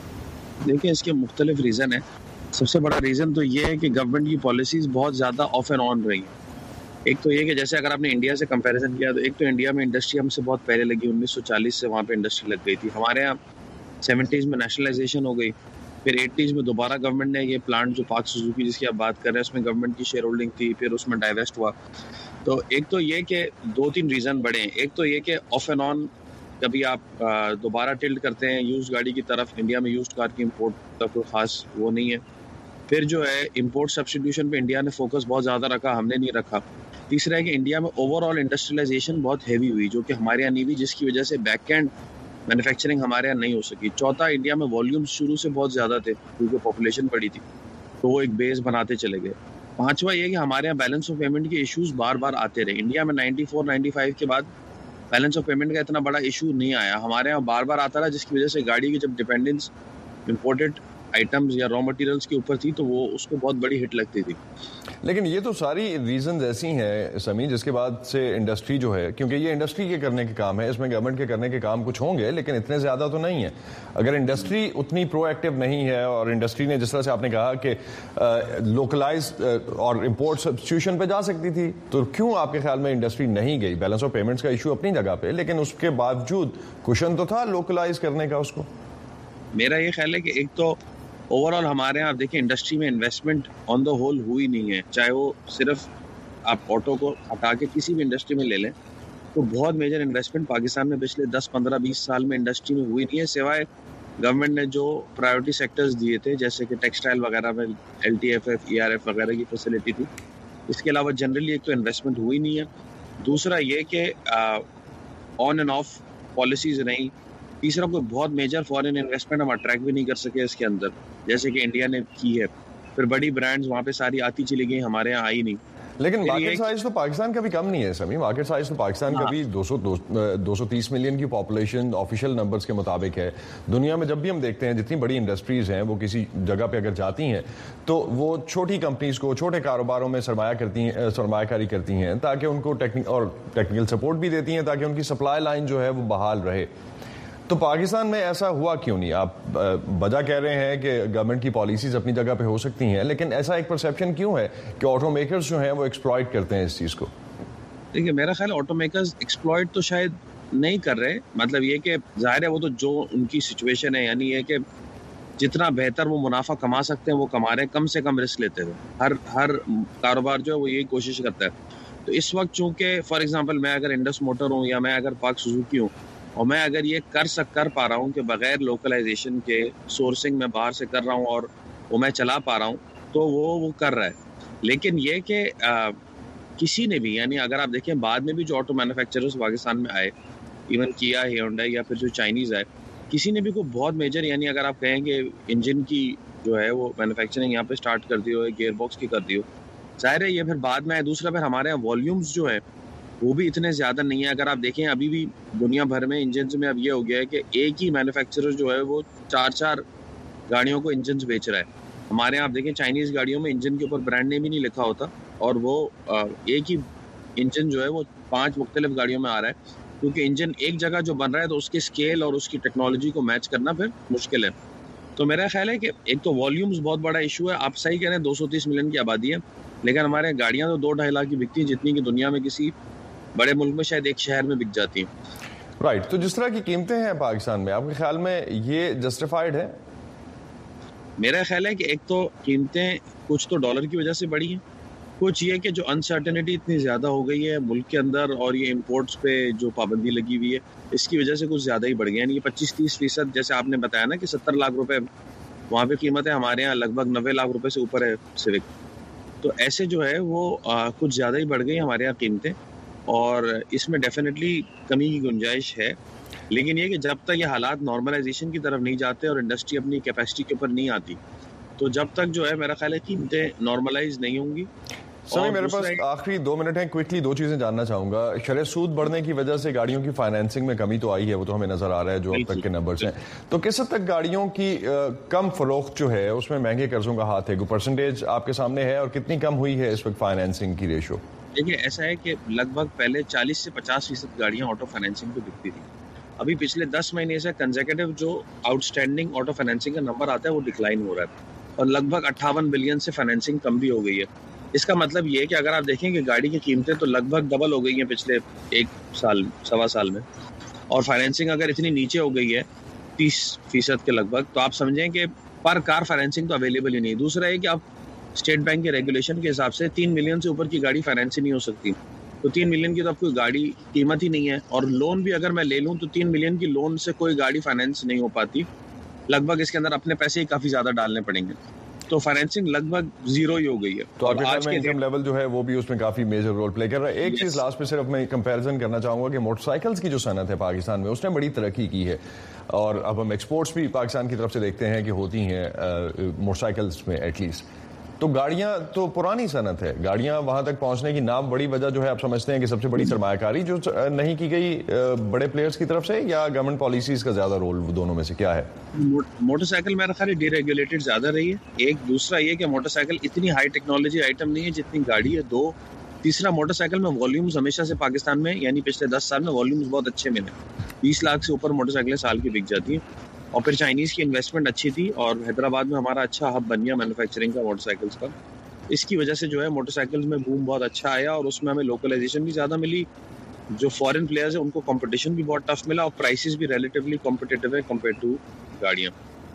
دیکھیں اس کے مختلف ریزن ہیں. سب سے بڑا ریزن تو یہ ہے کہ گورنمنٹ کی پالیسیز بہت زیادہ آف اینڈ آن رہی ہیں. ایک تو یہ کہ جیسے اگر آپ نے انڈیا سے کمپیریزن کیا تو ایک تو انڈیا میں انڈسٹری ہم سے بہت پہلے لگی، انیس سو چالیس سے وہاں پہ انڈسٹری لگ گئی تھی. ہمارے یہاں سیونٹیز میں نیشنلائزیشن ہو گئی، پھر ایٹیز میں دوبارہ گورنمنٹ نے یہ پلانٹ جو پاک سوزوکی جس کی آپ بات کر رہے ہیں اس میں گورنمنٹ کی شیئر ہولڈنگ تھی، پھر اس میں ڈائیویسٹ ہوا. تو ایک تو یہ کہ دو تین ریزن بڑے ہیں. ایک تو یہ کہ آف اینڈ آن کبھی آپ دوبارہ ٹلٹ کرتے ہیں یوزڈ گاڑی کی طرف. انڈیا میں یوزڈ کار کی امپورٹ کا کوئی خاص وہ نہیں ہے. پھر جو ہے امپورٹ سبسٹیٹیوشن پہ انڈیا نے فوکس بہت زیادہ رکھا، ہم نے نہیں رکھا. تیسرا ہے کہ انڈیا میں اوور آل انڈسٹریلائزیشن بہت ہیوی ہوئی جو کہ ہمارے یہاں نہیں ہوئی، جس کی وجہ سے بیک اینڈ مینوفیکچرنگ ہمارے یہاں نہیں ہو سکی. چوتھا، انڈیا میں والیوم شروع سے بہت زیادہ تھے کیونکہ پاپولیشن بڑی تھی تو وہ ایک بیس بناتے چلے گئے. پانچواں یہ کہ ہمارے یہاں بیلنس آف پیمنٹ کے ایشوز بار بار آتے رہے. انڈیا میں نائنٹی فور نائنٹی فائیو کے بعد بیلنس آف پیمنٹ کا اتنا بڑا ایشو نہیں آیا، ہمارے یہاں بار بار آتا رہا، جس کی وجہ سے گاڑی کی جب ڈپینڈنس امپورٹڈ آئٹمز یا را مٹیریلز کے اوپر تھی تو وہ اس کو بہت بڑی ہٹ لگتی تھی. لیکن یہ تو ساری ریزنز ایسی ہیں سمیع جس کے بعد سے انڈسٹری جو ہے، کیونکہ یہ انڈسٹری کے کرنے کے کام ہے، اس میں گورنمنٹ کے کرنے کے کام کچھ ہوں گے لیکن اتنے زیادہ تو نہیں ہیں. اگر انڈسٹری اتنی پرو ایکٹیو نہیں ہے اور انڈسٹری نے جس طرح سے آپ نے کہا کہ لوکلائز اور امپورٹ سبسٹیوشن پہ جا سکتی تھی، تو کیوں آپ کے خیال میں انڈسٹری نہیں گئی؟ بیلنس آف پیمنٹس کا ایشو اپنی جگہ پہ، لیکن اس کے باوجود کوشن تو تھا لوکلائز کرنے کا اس کو. میرا یہ خیال ہے کہ ایک تو اوور آل ہمارے یہاں آپ دیکھیں انڈسٹری میں انویسٹمنٹ آن دا ہول ہوئی نہیں ہے، چاہے وہ صرف آپ آٹو کو ہٹا کے کسی بھی انڈسٹری میں لے لیں تو بہت میجر انویسٹمنٹ پاکستان میں پچھلے دس پندرہ بیس سال میں انڈسٹری میں ہوئی نہیں ہے، سوائے گورنمنٹ نے جو پرائیورٹی سیکٹرز دیے تھے جیسے کہ ٹیکسٹائل وغیرہ میں ایل ٹی ایف ایف ای آر ایف وغیرہ کی فیسلٹی تھی. اس کے علاوہ جنرلی ایک تو انویسٹمنٹ ہوئی نہیں ہے، دوسرا یہ کہ آن اینڈ آف پالیسیز نہیں، تیسرا کوئی بہت میجر فارن انویسٹمنٹ ہم اٹریکٹ بھی نہیں کر سکے اس کے اندر جیسے کہ انڈیا نے کی ہے. پھر بڑی برانڈز وہاں پہ ساری آتی چلی گئی، ہمارے یہاں آئی نہیں. لیکن مارکیٹ سائز تو پاکستان کا بھی کم نہیں ہے سمیع. مارکیٹ سائز تو پاکستان کا بھی دو سو دو سو تیس ملین کی پاپولیشن آفیشیل نمبرز کے مطابق ہے. دنیا میں جب بھی ہم دیکھتے ہیں جتنی بڑی انڈسٹریز ہیں وہ کسی جگہ پہ اگر جاتی ہیں تو وہ چھوٹی کمپنیز کو چھوٹے کاروباروں میں سرمایہ کرتی ہیں سرمایہ کاری کرتی ہیں تاکہ ان کو ٹیکنیک اور ٹیکنیکل سپورٹ بھی دیتی ہیں تاکہ ان کی سپلائی لائن جو ہے وہ بحال رہے. تو پاکستان میں ایسا ہوا کیوں نہیں؟ آپ وجہ کہہ رہے ہیں کہ گورنمنٹ کی پالیسیز اپنی جگہ پہ ہو سکتی ہیں، لیکن ایسا ایک پرسیپشن کیوں ہے کہ آٹو میکرز جو ہیں وہ ایکسپلائٹ کرتے ہیں اس چیز کو؟ دیکھیے میرا خیال آٹو میکرز ایکسپلائٹ تو شاید نہیں کر رہے، مطلب یہ کہ ظاہر ہے وہ تو جو ان کی سچویشن ہے، یعنی یہ کہ جتنا بہتر وہ منافع کما سکتے ہیں وہ کما رہے ہیں, کم سے کم رسک لیتے ہوئے. ہر ہر کاروبار جو ہے وہ یہی کوشش کرتا ہے. تو اس وقت چونکہ فار ایگزامپل میں اگر انڈس موٹر ہوں یا میں اگر پاک سوزوکی ہوں, اور میں اگر یہ کر سک کر پا رہا ہوں کہ بغیر لوکلائزیشن کے سورسنگ میں باہر سے کر رہا ہوں اور وہ میں چلا پا رہا ہوں, تو وہ وہ کر رہا ہے. لیکن یہ کہ آ, کسی نے بھی, یعنی اگر آپ دیکھیں بعد میں بھی جو آٹو مینوفیکچررز پاکستان میں آئے, ایون کیا, ہیونڈائی یا پھر جو چائنیز آئے, کسی نے بھی کوئی بہت میجر, یعنی اگر آپ کہیں کہ انجن کی جو ہے وہ مینوفیکچرنگ یہاں پہ سٹارٹ کر دی ہو, گیئر باکس کی کر دی ہو, ظاہر ہے یہ پھر بعد میں آئے. دوسرا پھر ہمارے یہاں والیومز جو ہے وہ بھی اتنے زیادہ نہیں ہیں. اگر آپ دیکھیں ابھی بھی دنیا بھر میں انجنز میں اب یہ ہو گیا ہے کہ ایک ہی مینوفیکچرر جو ہے وہ چار چار گاڑیوں کو انجنز بیچ رہا ہے. ہمارے یہاں آپ دیکھیں چائنیز گاڑیوں میں انجن کے اوپر برانڈ نیم ہی نہیں لکھا ہوتا, اور وہ ایک ہی انجن جو ہے وہ پانچ مختلف گاڑیوں میں آ رہا ہے, کیونکہ انجن ایک جگہ جو بن رہا ہے تو اس کے اسکیل اور اس کی ٹیکنالوجی کو میچ کرنا پھر مشکل ہے. تو میرا خیال ہے کہ ایک تو والیومز بہت بڑا ایشو ہے. آپ صحیح کہہ رہے ہیں دو سو تیس ملین کی آبادی ہے, لیکن ہمارے گاڑیاں تو دو ڈھائی لاکھ کی بکتی ہیں, جتنی کہ دنیا میں کسی بڑے ملک میں شاید ایک شہر میں بک جاتی ہیں. رائٹ. تو جس طرح کی قیمتیں ہیں پاکستان میں, آپ کے خیال میں یہ جسٹیفائڈ ہے؟ میرا خیال ہے کہ ایک تو قیمتیں کچھ تو ڈالر کی وجہ سے بڑھی ہیں, کچھ یہ کہ جو انسرٹنٹی اتنی زیادہ ہو گئی ہے ملک کے اندر, اور یہ امپورٹس پہ جو پابندی لگی ہوئی ہے اس کی وجہ سے کچھ زیادہ ہی بڑھ گئی. یعنی یہ پچیس تیس فیصد جیسے آپ نے بتایا نا کہ ستر لاکھ روپے وہاں پہ قیمت ہے, ہمارے یہاں لگ بھگ نوے لاکھ روپے سے اوپر ہے سوک. تو ایسے جو ہے وہ آ, کچھ زیادہ ہی بڑھ گئی ہمارے یہاں قیمتیں, اور اس میں ڈیفینیٹلی کمی کی گنجائش ہے. لیکن یہ کہ جب تک یہ حالات نارملائزیشن کی طرف نہیں جاتے اور انڈسٹری اپنی کیپیسٹی کے اوپر نہیں آتی, تو جب تک جو ہے میرا خیال ہے قیمتیں نارملائز نہیں ہوں گی. سر میرے پاس آخری دو منٹ ہیں, کوئکلی دو چیزیں جاننا چاہوں گا. شرح سود بڑھنے کی وجہ سے گاڑیوں کی فائنینسنگ میں کمی تو آئی ہے, وہ تو ہمیں نظر آ رہا ہے جو اب تک کے نمبرز ہیں. تو کس حد تک گاڑیوں کی کم فروخت جو ہے اس میں مہنگے قرضوں کا ہاتھ ہے؟ کوئی پرسنٹیج آپ کے سامنے ہے, اور کتنی کم ہوئی ہے اس وقت فائنینسنگ کی ریشو؟ دیکھیے ایسا ہے کہ لگ بھگ پہلے چالیس سے پچاس فیصد گاڑیاں آٹو فائنینسنگ پہ بکتی تھی. ابھی پچھلے دس مہینے سے کنزیکٹیو جو آؤٹ اسٹینڈنگ آٹو فائنینسنگ کا نمبر آتا ہے وہ ڈکلائن ہو رہا ہے, اور لگ بھگ اٹھاون بلین سے فائنینسنگ کم بھی ہو گئی ہے. اس کا مطلب یہ ہے کہ اگر آپ دیکھیں کہ گاڑی کی قیمتیں تو لگ بھگ ڈبل ہو گئی ہیں پچھلے ایک سال سوا سال میں, اور فائنینسنگ اگر اتنی نیچے ہو گئی ہے تیس فیصد کے لگ بھگ, تو آپ سمجھیں کہ پر کار فائنینسنگ تو اویلیبل ہی نہیں. دوسرا ہے کہ آپ اسٹیٹ بینک کے ریگولیشن کے حساب سے تین ملین سے اوپر کی گاڑی فائنینس ہی نہیں ہو سکتی, تو تین ملین کی تو اب کوئی گاڑی قیمت ہی نہیں ہے. اور لون بھی اگر میں لے لوں تو تین ملین کی لون سے کوئی گاڑی فائنینس نہیں ہو پاتی, لگ بھگ اس کے اندر اپنے پیسے ہی کافی زیادہ ڈالنے پڑیں گے, تو فائنینسنگ لگ بھگ زیرو ہی ہو گئی ہے. تو آج کے انکم لیول جو ہے وہ بھی اس میں کافی میجر رول پلے کر رہا ہے. ایک چیز لاسٹ میں صرف میں کمپیریزن کرنا چاہوں گا کہ موٹر سائیکلز کی جو صنعت ہے پاکستان میں اس نے بڑی ترقی کی ہے, اور اب ہم ایکسپورٹس بھی پاکستان کی طرف سے دیکھتے ہیں کہ ہوتی ہیں موٹر سائیکلز میں ایٹ لیسٹ. تو گاڑیاں تو پرانی صنعت ہے, گاڑیاں وہاں تک پہنچنے کی نام بڑی وجہ جو ہے آپ سمجھتے ہیں کہ سب سے بڑی سرمایہ کاری جو نہیں کی گئی بڑے پلیئرز کی طرف سے, یا گورنمنٹ پالیسیز کا زیادہ رول, دونوں میں سے کیا ہے؟ موٹر سائیکل میرا خیال ہے ڈی ریگولیٹڈ زیادہ رہی ہے. ایک دوسرا یہ کہ موٹر سائیکل اتنی ہائی ٹیکنالوجی آئٹم نہیں ہے جتنی گاڑی ہے. دو تیسرا موٹر سائیکل میں والیومز ہمیشہ سے پاکستان میں یعنی پچھلے دس سال میں والیومز بہت اچھے ملے, بیس لاکھ سے اوپر موٹر سائیکلیں سال کی بک جاتی ہیں. اور پھر چائنیز کی انویسٹمنٹ اچھی تھی, اور حیدرآباد میں ہمارا اچھا ہب بن گیا مینوفیکچرنگ کا موٹر سائیکلس کا. اس کی وجہ سے جو ہے موٹر سائیکلز میں بوم بہت اچھا آیا, اور اس میں ہمیں لوکلائزیشن بھی زیادہ ملی. جو فورن پلیئرز ہیں ان کو کمپٹیشن بھی بہت ٹف ملا, اور پرائسز بھی ریلیٹیولی کمپٹیٹیو ہے کمپیئر ٹو گاڑیاں.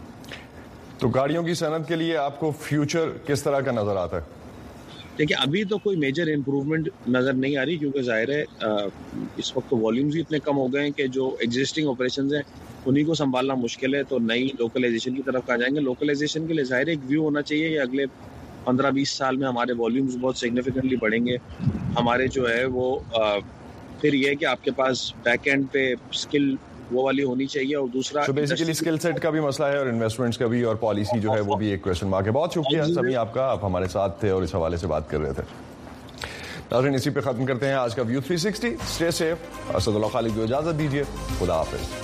تو گاڑیوں کی صنعت کے لیے آپ کو فیوچر کس طرح کا نظر آتا ہے؟ دیکھیے ابھی تو کوئی میجر امپروومنٹ نظر نہیں آ رہی, کیونکہ ظاہر ہے اس وقت تو والیومز بھی اتنے کم ہو گئے ہیں کہ جو ایگزسٹنگ آپریشنز ہیں انہیں کو سنبھالنا مشکل ہے. تو نئی لوکلائزیشن کی طرف آ جائیں گے. لوکلائزیشن کے لیے ظاہر ایک ویو ہونا چاہیے کہ اگلے پندرہ بیس سال میں ہمارے والیومز بہت سگنیفیکنٹلی بڑھیں گے. ہمارے جو ہے وہ پھر یہ ہے کہ آپ کے پاس بیک اینڈ پہ اسکل وہ والی ہونی چاہیے, اور دوسرا تو بیسیکلی اسکل سیٹ کا بھی مسئلہ ہے, اور انویسٹمنٹس کا بھی, اور پالیسی جو ہے وہ بھی ایک کویسچن مارک ہے. بہت شکریہ سبھی آپ کا, آپ ہمارے ساتھ تھے اور اس حوالے سے بات کر رہے تھے. ناظرین اسی پہ ختم کرتے ہیں آج کا ویو تھری سکسٹی. اسٹے سیف. اسد اللہ خالد کو اجازت دیجیے. خدا حافظ.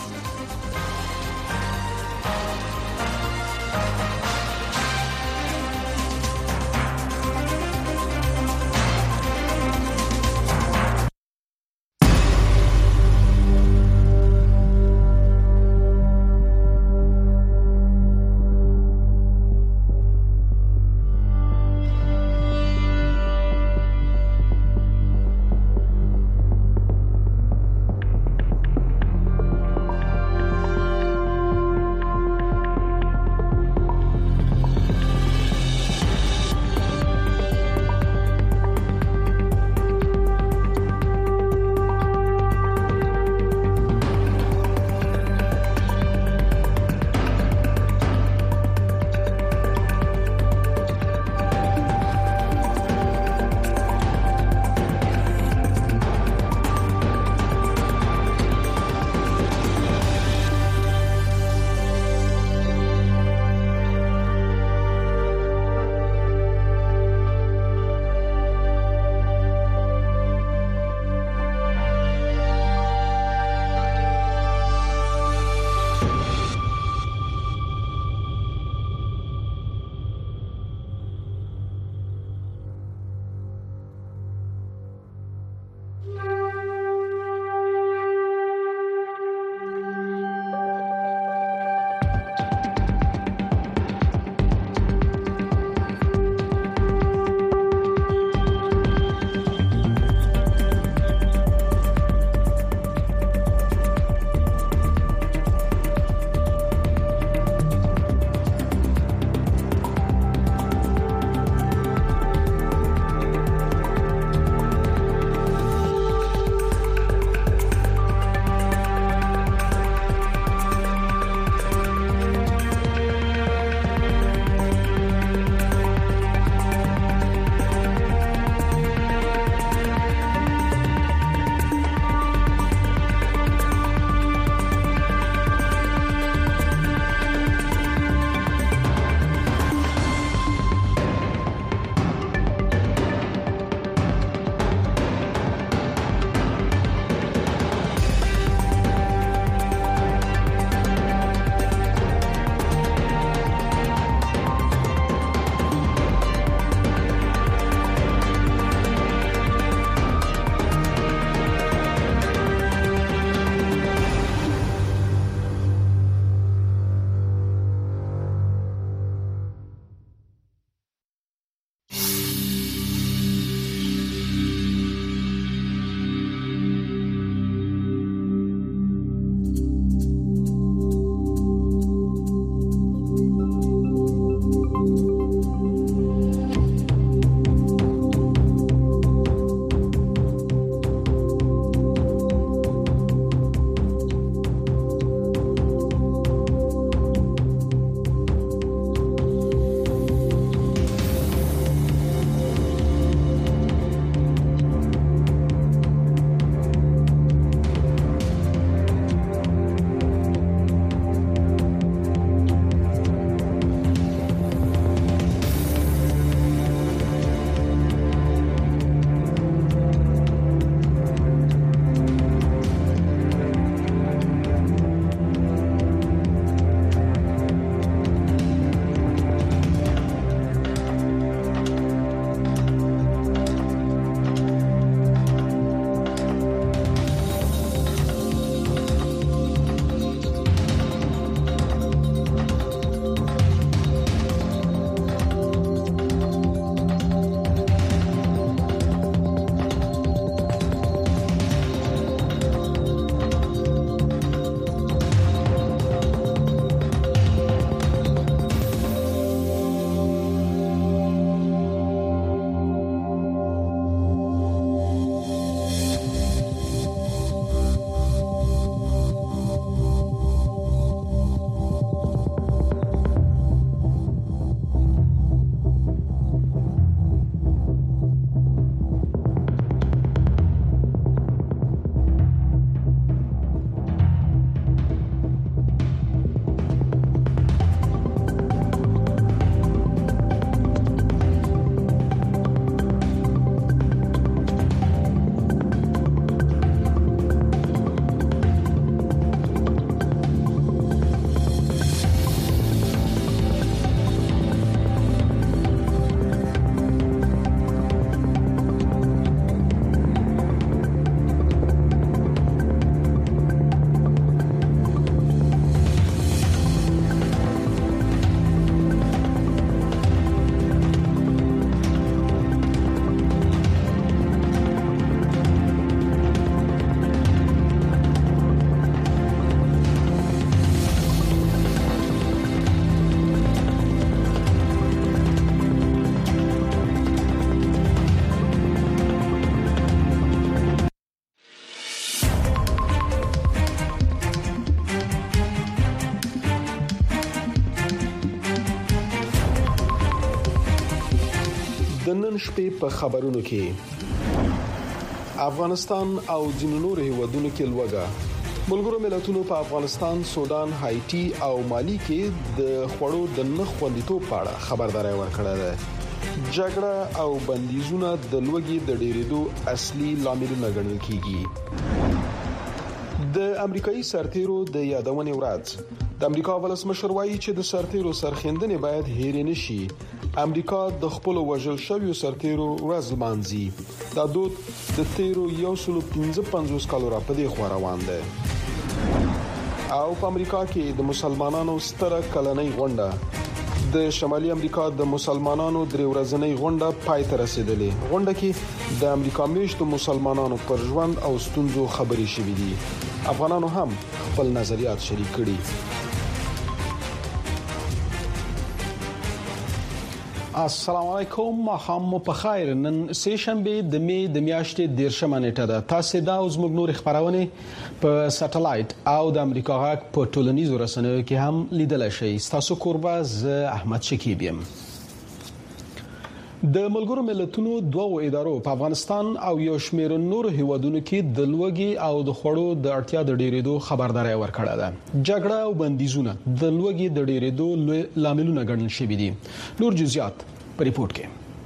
د نن شپې په خبرونو کې افغانستان او ځینو نورو هیوادونو کې لوګه ملګرو ملتونو په افغانستان، سودان، هایټي او مالی کې د خوړو د نه خوندیتوب په اړه خبرداري ورکړه ده. جګړه او بندیزونه د لوګي د ډېرېدو اصلي لاملونه ګڼل کیږي. د امریکایي سرتیرو د یادونې ورځ د امریکا ولسمشر وایي چې د سرتیرو سرښندنې باید هېر نشي. امریکا د خپل وژل شویو سرتیرو ورځ مانځي. دا دود د تیرو یو سل پنځه پنځوس کالو را پدې خو روان دی. او په امریکا کې د مسلمانانو ستره کلنۍ غونډه د شمالي امریکا د مسلمانانو درې ورځنۍ غونډه پای ته رسیدلې. غونډه کې د امریکا میشتو مسلمانانو پر ژوند او ستونزو خبرې شوې دي. افغانانو هم خپل نظریات شریک کړي. السلام علیکم، ماښام مو په خیر. نن سه شنبه د می د میاشتې دیرشمه نیټه ده. تاسو دا اوس موږ نور خبرونه په سټلایټ او د امریکا غاک په ټولنیزو رسنیو کې هم لیدل شي. تاسو قربا ز احمد شکیب یم. د ملګرو ملتونو دوه ادارو په افغانستان او یو شمېر نور هیوادونو کې د لوګي او د خوړو د اړتیا د ډېرېدو خبرداري ورکړه ده. جګړه او بندیزونه د لوګي د ډېرېدو لاملونه ګڼل شوي دي. نور جزئیات په ریپورت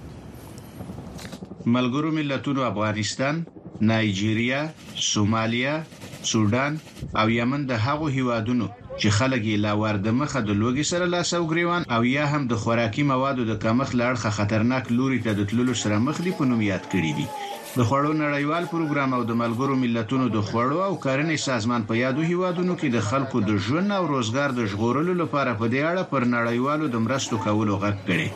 کې. ملګرو ملتونو افغانستان، نایجیریا، سومالیا، سودان او یمن د هغو هیوادونو چې خلک یې لا ور د مخه د لوګي سره لاس او ګریوان او یا هم د خوراکي موادو د کمښت لړخه خطرناک لوري ته د تللو سره مخ دي په نوم یاد کړی دي. د خوړو نړیوال پروګرام او د ملګرو ملتونو د خوړو او کرنې سازمان په یادو هیوادونو کې د خلکو د ژوند او روزګار د ژغورلو لپاره په دې اړه پر نړیوالو د مرستو کولو غږ کړي.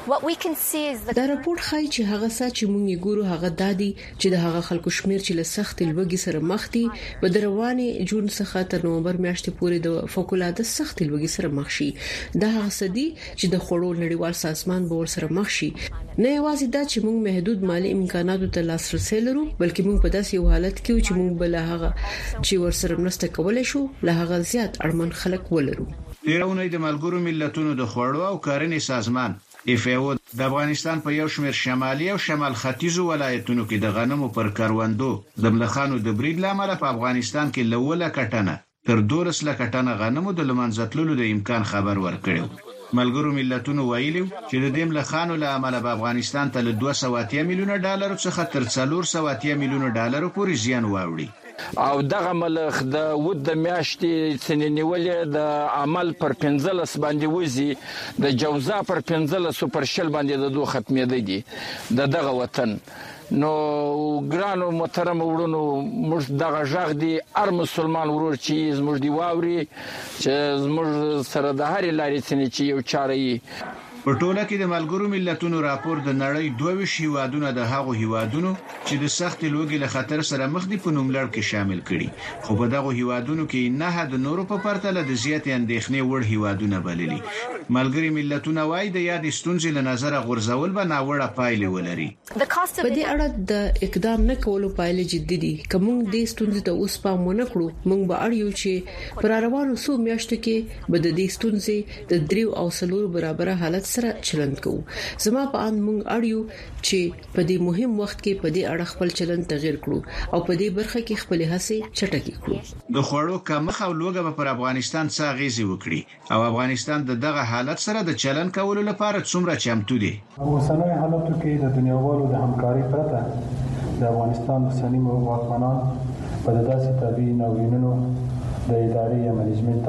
دا راپور ښایي چې هغه څه چې موږ ګورو هغه دادي چې د هغه خلکو شمیر چې له سخت لوګي سره مخ دي په دروانې جون څخه تر نومبر میاشتې پورې د فوق العاده سخت لوګي سره مخ شي. دا هغه څه دي چې د خوړو نړیوال سازمان به ور سره مخ شي. نه یوازې دا چې موږ محدود مالی امکاناتو ته لاسرسي لرو، بلکې موږ په داسې یو حالت کې چې موږ بل هغه چې ور سره مرسته کولای شو له هغه زیات اړمن خلک ولرو. ډیرونه د ملګرو ملتونو د خوړو او کرنې سازمان اف ای او د افغانستان په یو شمېر شمالي او شمال ختیځو ولایتونو کې د غنمو پر کروندو د ملخانو د برید لامل په افغانستان کې لوله کټنه تر دولس لکه ټنه غنمو د لمنځتلو د امکان خبر ورکړو. ملګرو ملتونو ویلي چې د دې ملخانو له امله په افغانستان ته له دوه سوه اتیا میلیونه ډالر څخه تر څلور سوه اتیا میلیونه ډالر پورې زیان واوړي. او دغه ملخ د ود د میاشتې سننیولې د عمل پر پنځلس باندې وزي د جوزا پر پنځلس پر شل باندې د دوه ختمېدې دي د دغه وطن. نو ګرانو محترم ورونو، موږ دغه ژغ دی هر مسلمان ورور چې زموږ دی واوري چې زموږ سره د هر لارې څخه چې یو چاره په ټوله کې د ملګرو ملتونو راپور د نړۍ دوه ویشت هیوادونه د هغو هیوادونو چې د سخت لوګي له خطر سره مخ دي په نوملړ کې شامل کړي. خو په دغه هیوادونو کې نه د نورو په پرتله د زیاتې اندېښنې وړ هیوادونه بللي. ملګري ملتونه وايي د یادې ستونزې له نظره غورځول به ناوړه پایلې ولري. په دې اړه د اقدام نه کولو پایلې جدي دي. کوم دې ستونزې ته اوس پام ونه کړو، موږ به اړیو چې پر روانو سو میاشتو کې به د دې ستونزې د دریو او څلور برابر حالت سره چلند کوو. زما په اند موږ اړیو چې په دې مهم وخت کې په دې اړه خپل چلند تغیر کړو او په دې برخه کې خپل هڅې چټکې کړو. د خوړو کمښت او لوګه پر افغانستان څه اغیزې وکړي او افغانستان د دغه حالت سره د چلند کولو لپاره څومره چمتو دي؟ اوسنۍ حالاتو کې د دنیاوالو د همکارۍ پرته د افغانستان اوسنی واکمنان په داسې طبي ناورینونو د ادارې یا منیجمنت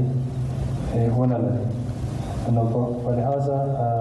توانایي ونه لري. نو په لحاظه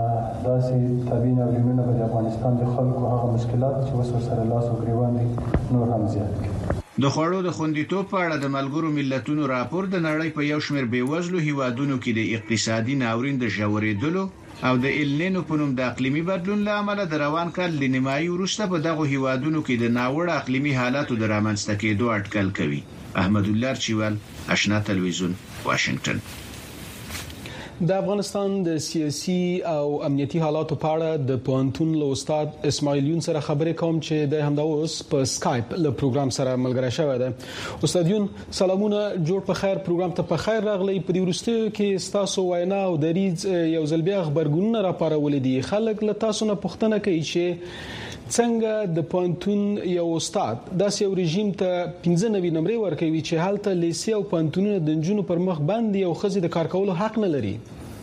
داسې طبي ناورینونه په افغانستان د خلکو هغه مشکلات چې وسو سره لاس او ګریوان دي نور هم زیات کړي. د خوړو د خوندیتوب په اړه د ملګرو ملتونو راپور د نړۍ په یو شمېر بیوزلو هیوادونو کې د اقتصادي ناورین د ژورېدلو او د النینو په نوم د اقلیمي بدلون له امله د روان کال د نیمایي وروسته په دغه هیوادونو کې د ناوړه اقلیمي حالاتو د رامنځته کېدو اټکل کوي. احمد الله چوال، آشنا تلویزیون، واشنگټن. د افغانستان د سیاسي او امنیتي حالاتو په اړه د پوهنتون له استاد اسماعیل یون سره خبرې کوم چې د همدا اوس په سکایپ له پروګرام سره ملګری شوی دی. استاد یون سلامونه، جوړ په خیر، پروګرام ته په خیر راغلی. په دې وروستیو کې ستاسو وینا او دریځ یو ځل بیا خبرګونونه راپارولي دي. خلک له تاسو نه پوښتنه کوي چې څنګه د پوهنتون یو استاد داسې یو رژیم ته پنځه نوي نمرې ورکوي چې هلته لیسې او پوهنتونونه د نجونو پر مخ باندې او ښځې د کار کولو حق نه لري.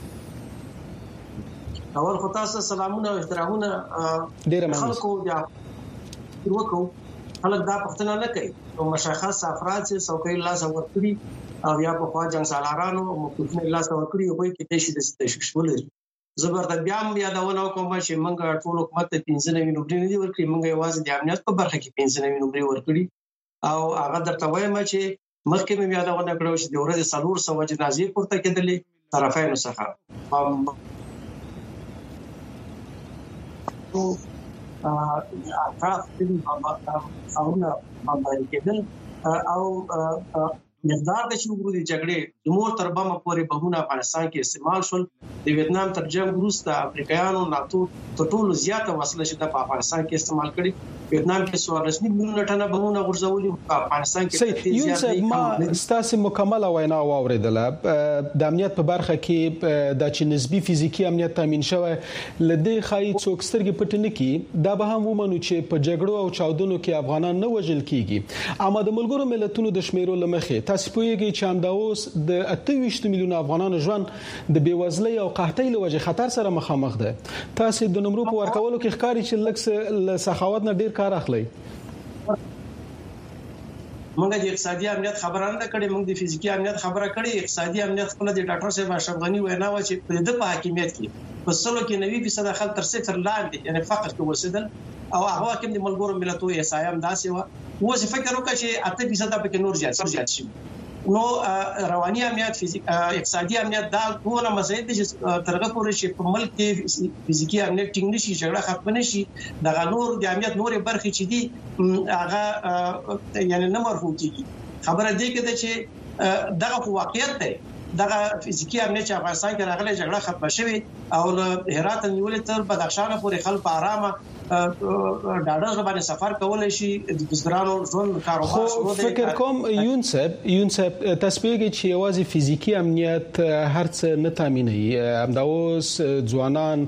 اول خو تاسو سلامونه او احترامونه ډیره مننه. خلکو بیا وکړو، خلک دا پوښتنه نه کوي او مشخص افراد چې څوکۍ لاس ورکړي او یا په خوا جنگ سالارانو مخکې لاس ورکړي او په کې تشي د تشویش ولري. زبرته بیا هم یادونه کوم چې موږ ټول حکومت ته پنځه نوي نمرې دي ورکړي، موږ یوازې د امنیت په برخه کې پنځه نوي نمرې ورکړي او هغه درته وایم چې مخکې مې یادونه کړو چې د ورځې څلور سوه جنازې پورته کېدلې طرفینو څخه اطراف دې باندې باندې کېدل او مقدار د شروع د جګړې د مور تر بمه پورې بمونه افغانستان کې استعمال شول. د ویتنام تر جنگ وروسته افریقایانو ناتو ته ټولو زیاته وسله چې د افغانستان کې استعمال کړي. ویتنام کې څوارلس میلیونه ټنه بمونه غورځولي، په افغانستان کې یو څه ما ستاسو مکمله وینا واوریدله. د امنیت په برخه کې د چې نسبی فزیکی امنیت تامین شوی لدې خای څوک سترګې پټ نه کی. دا به هم ومنو چې په جګړو او چاودنو کې افغانان نه وژل کیږي، اما د ملګرو ملتونو د شمیرو لمخې تاسو پوهیږئ چې همدا اوس د اته ویشت میلیونه افغانانو ژوند د بیوزلۍ او قحطۍ له وجې خطر سره مخامخ ده. تاسو د نمرو په ورکولو کې ښکاري چې لږ له سخاوت نه ډیر کار اخلي. موږ د اقتصادي امنیت خبره نه کړې، موږ د فزیکی امنیت خبره کړې. اقتصادي امنیت خپل د ډاکټر صاحب اشرف غنی وینا و چې په دې په حکمیت کې په سلو کې نوي فیصد خلک تر صفر لاندې یعنی فقر کې ورسېدل او هغه کوم د ملګرو ملتونو اسایم داسې و و چې فکر وکړي چې اته فیصد په کې نور زیات زیات شي. نو رواني امنیت، فزیک اقتصادي امنیت دا ټول مسایل دي چې ترغه پورې چې په ملک کې فزیکی امنیت ټینګ نشي، جګړه ختم نشي، د غنور د امنیت نورې برخې چې دي هغه یعنی نه مرفوع کیږي. خبره دې کې ده چې دغه واقعیت دی، دغه فزیکی امنیت چې افغانستان کې راغلی جګړه ختم شوه او له هرات نیولې تر بدخشان پورې خلک په آرامه ډاډه باندې سفر کولای شي. د بزګرانو ژوند کاروبار شروع دی. فکر کوم یون صاحب یون صاحب تاسو پیږي چې یوازې فزیکی امنیت هر څه نه تامینوي. همدا اوس ځوانان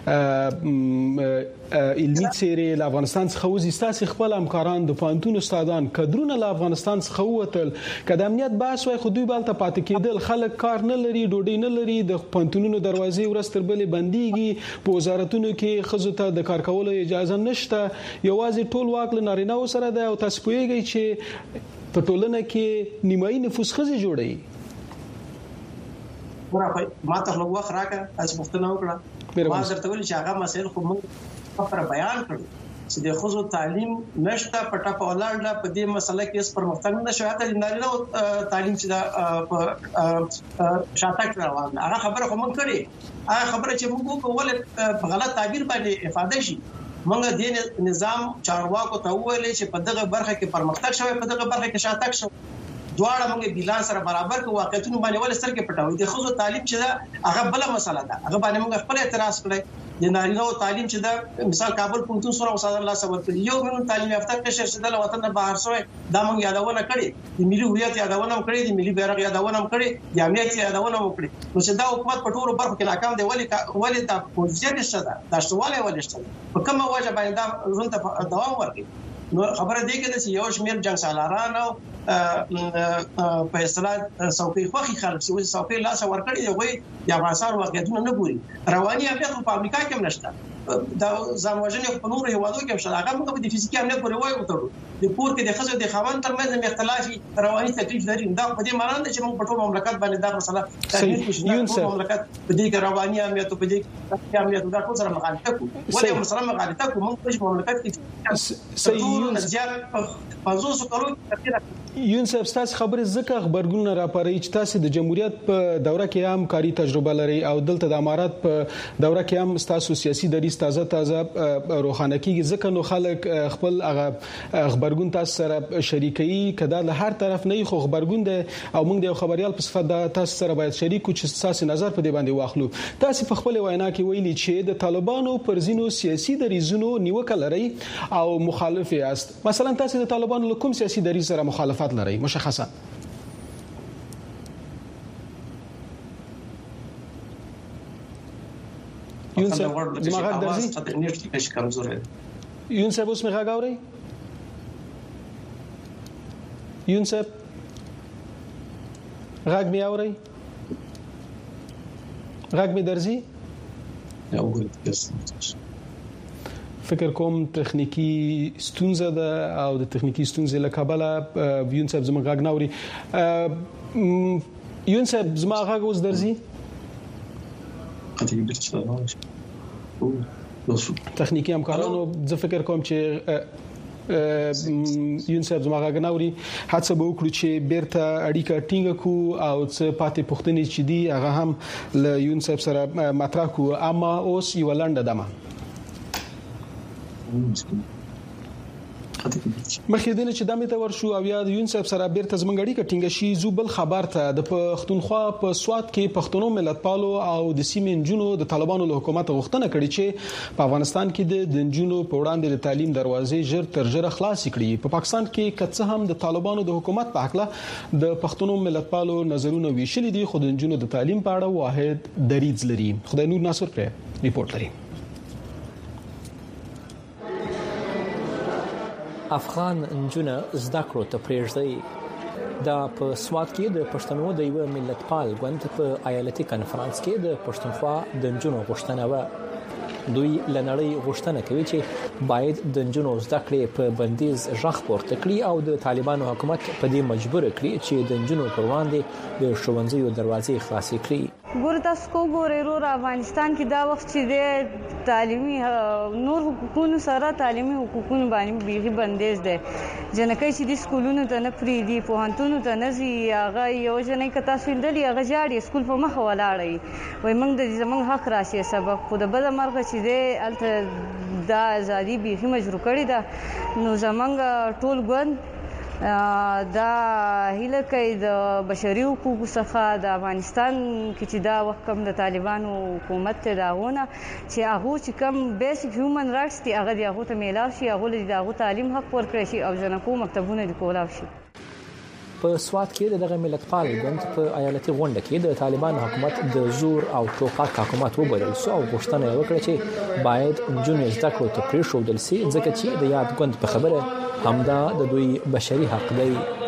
علمي څیرې له افغانستان څخه وځي، ستاسو خپل همکاران د پوهنتون استادان کډرونه له افغانستان څخه ووتل. که د امنیت بحث وای خو دوی بالته پاتې کېدل، خلک کار نه لري، ډوډۍ نه لري، د پوهنتونونو دروازې ورځ تر بلې بنديږي، په وزارتونو کې ښځو ته د کار کولو اجازه نشته، یوازې ټول واک له نارینه‌و سره ده او تاسو پوهیږئ چې په ټولنه کې نیمایي نفوس ښځې جوړوي. ما ته لږ وخت راکړه، تاسو پوښتنه وکړه، ما درته ویل چې هغه مسایل خو موږ پر بیان کړو چې د ښځو تعلیم نشته، پټه په ولاړه په دې مسله کې اس پرمختګ نشو، حتی د نارینه‌و تعلیم چې دا شاتګ روان هغه خبره خو موږ کړې. هغه خبره چې موږ وکول په غلط تعبیر باندې افاده شي. موږ د نظام چارواکو ته وویل چې په دغه برخه کې پرمختګ شوی، په دغه برخه کې شاتګ شوی، دواړه موږ بیلانس سره برابر کوو. واقعیتونه باندې ول سترګې پټاوي. د ښځو تعلیم چې دا هغه بل مسله ده، هغه باندې موږ خپل اعتراض کړی. د نارینه‌و تعلیم چې دا مثال کابل پوهنتون سره استاد الله صبر کړی، یو منو تعلیم یافته کشر چې د وطن نه بهر شوی، دا موږ یادونه کړې. د ملي هویت یادونه هم کړې، د ملي بیرغ یادونه هم کړې، د امنیت یادونه هم کړې. نو چې دا حکومت په ټولو برخو کې ناکام دی، ولې ولې دا پوزیشن نشته ده، دا شواله ولې نشته، په کومه وجه باندې دا ژوند ته دوام ورکړي. نو خبره دی کې چې یو شمېر جنگ سالاران او په اصطلاح څوکۍ خوخي خلک چې څوکۍ لاس ورکړي دی، وایي د افغانستان واقعیتونه نه ګوري. رواني امنیت په امریکا کې هم نشته، دا ځان وژنې په نورو هیوادو کې هم شته. هغه موږ په فزیکي امنیت پورې وایو وتړو. د پور کې د ښځو د خاوند ترمنځ اختلافي رواني تکلیف لري. دا په دې معنی ده چې موږ په ټول مملکت باندې دا مسله تغیر کوو. ټول مملکت په دې کې رواني امنیت په دې کې امنیت دا ټول سره مخالفت کوو. ولې مسله مخالفت کوو؟ موږ په مملکت کې ټول زیات پنځوس کلو یون صاحب ستاسو خبرې ځکه خبرګون راپاري چې تاسو د جمهوریت په دوره کې هم کاری تجربه لري او دلته د امارات په دوره کې هم تاسو سیاسي دریځ دریځ تازه تازه روښانه کیږي ځکه نو خلک خپل هغه خبرګون تاسو سره شریکي کدا له هر طرف نه خو خبرګون ده او موږ د خبريال په صفت د تاسو سره باید شریک چې تاسو نظر په دې باندې واخلو. تاسو په خپل وینا کې ویلي چې د طالبانو پر ځینو سیاسي دریځونو نیوکه لري او مخالف یاست. مثلا تاسو د طالبانو له کوم سیاسي دریځ سره مخالفت لري مشخصا؟ یونسب زما غږ درځي؟ نیټ کمزور دی. یونسب اوس مې غږ اوري؟ یونسب غږ مې اوري؟ غږ مې درځي؟ فکر کوم تخنیکی ستونزه ده او د تخنیکی ستونزې له کبله یونسب زما غږ نه اوري. یونسب زما غږ اوس درځي؟ تخنیکی همکارانو زه فکر کوم چې یونسب زما غږ نه اوري. هڅه به وکړو چې بیرته اړیکه ټینګه کو او څه پاتې پوښتنې چې دي هغه هم له یونسب سره مطرح کو. اما اوس یو لنډه دمه مخکې دنه چې دمه ته ورشو او یا یونسب سره بیرته زمونږ اړیکه ټینګه شي زوبل خبر ته د پښتونخوا په سواد کې پښتنو ملتپالو او د سیمې نجونو د طالبانو له حکومت غوښتنه کړې چې په افغانستان کې د نجونو په وړاندې د تعلیم دروازې ژر تر ژره خلاص کړي. په پاکستان کې کڅه هم د طالبانو د حکومت په حق د پښتنو ملتپالو نظرونه ویشل دي خو د نجونو د تعلیم په اړه واحد دریځ لري. خدای نور ناصر پر ریپورت لري. افغان نجونه زده کړو ته پریږدي. دا په سواد کې د پښتنو د یو ملتپال ګوند په ایالتي کانفرنس کې د پښتونخوا د نجونو غوښتنه و. دوی لنړی غوښتنه کوي چې باید د نجونو زده کړې په بندیز ژغ پورته کړي او د طالبانو حکومت په دې مجبور کړي چې د نجونو پر وړاندې د ښوونځیو دروازې خلاصې کړي. ګور تاسو کو ګورې ورو افغانستان کې دا وخت چې د تعلیمي نور حقوقونو سره تعلیمي حقوقونو باندې بیخي بندیز ده. جنکه چې د سکولونو ته نه پریدي پوهنتونو ته نه ځي هغه یو جنې که تاسو ویلي هغه جاړي سکول په مخ ولاړی وای موږ د زمونږ حق راشي سبب خو د بل مرغه چې ده الته دا ازادي بیخي مجبور کړی ده. نو زمونږ ټول ګوند دا هیله کوي د بشري حقوقو څخه د افغانستان کې چې دا وخت کم د طالبانو حکومت ته داونه چې هغه چې کم بیسیک هیومن رائټس دي هغه د هغه ته میلاو شي هغه د هغه تعلیم حق ورکړي شي او جنکو مکتبونه د کولاو شي. په سواد کې دغه ملتپال ګوند په ایالتي غونډه کې د طالبانو حکومت د زور او ټوپک حکومت وبلل سو او غوښتنه وکړه چې باید نجونې زده کړو ته پریښودل شي ځکه چې د یاد ګوند په خبره همدا د دوی بشري حق دی.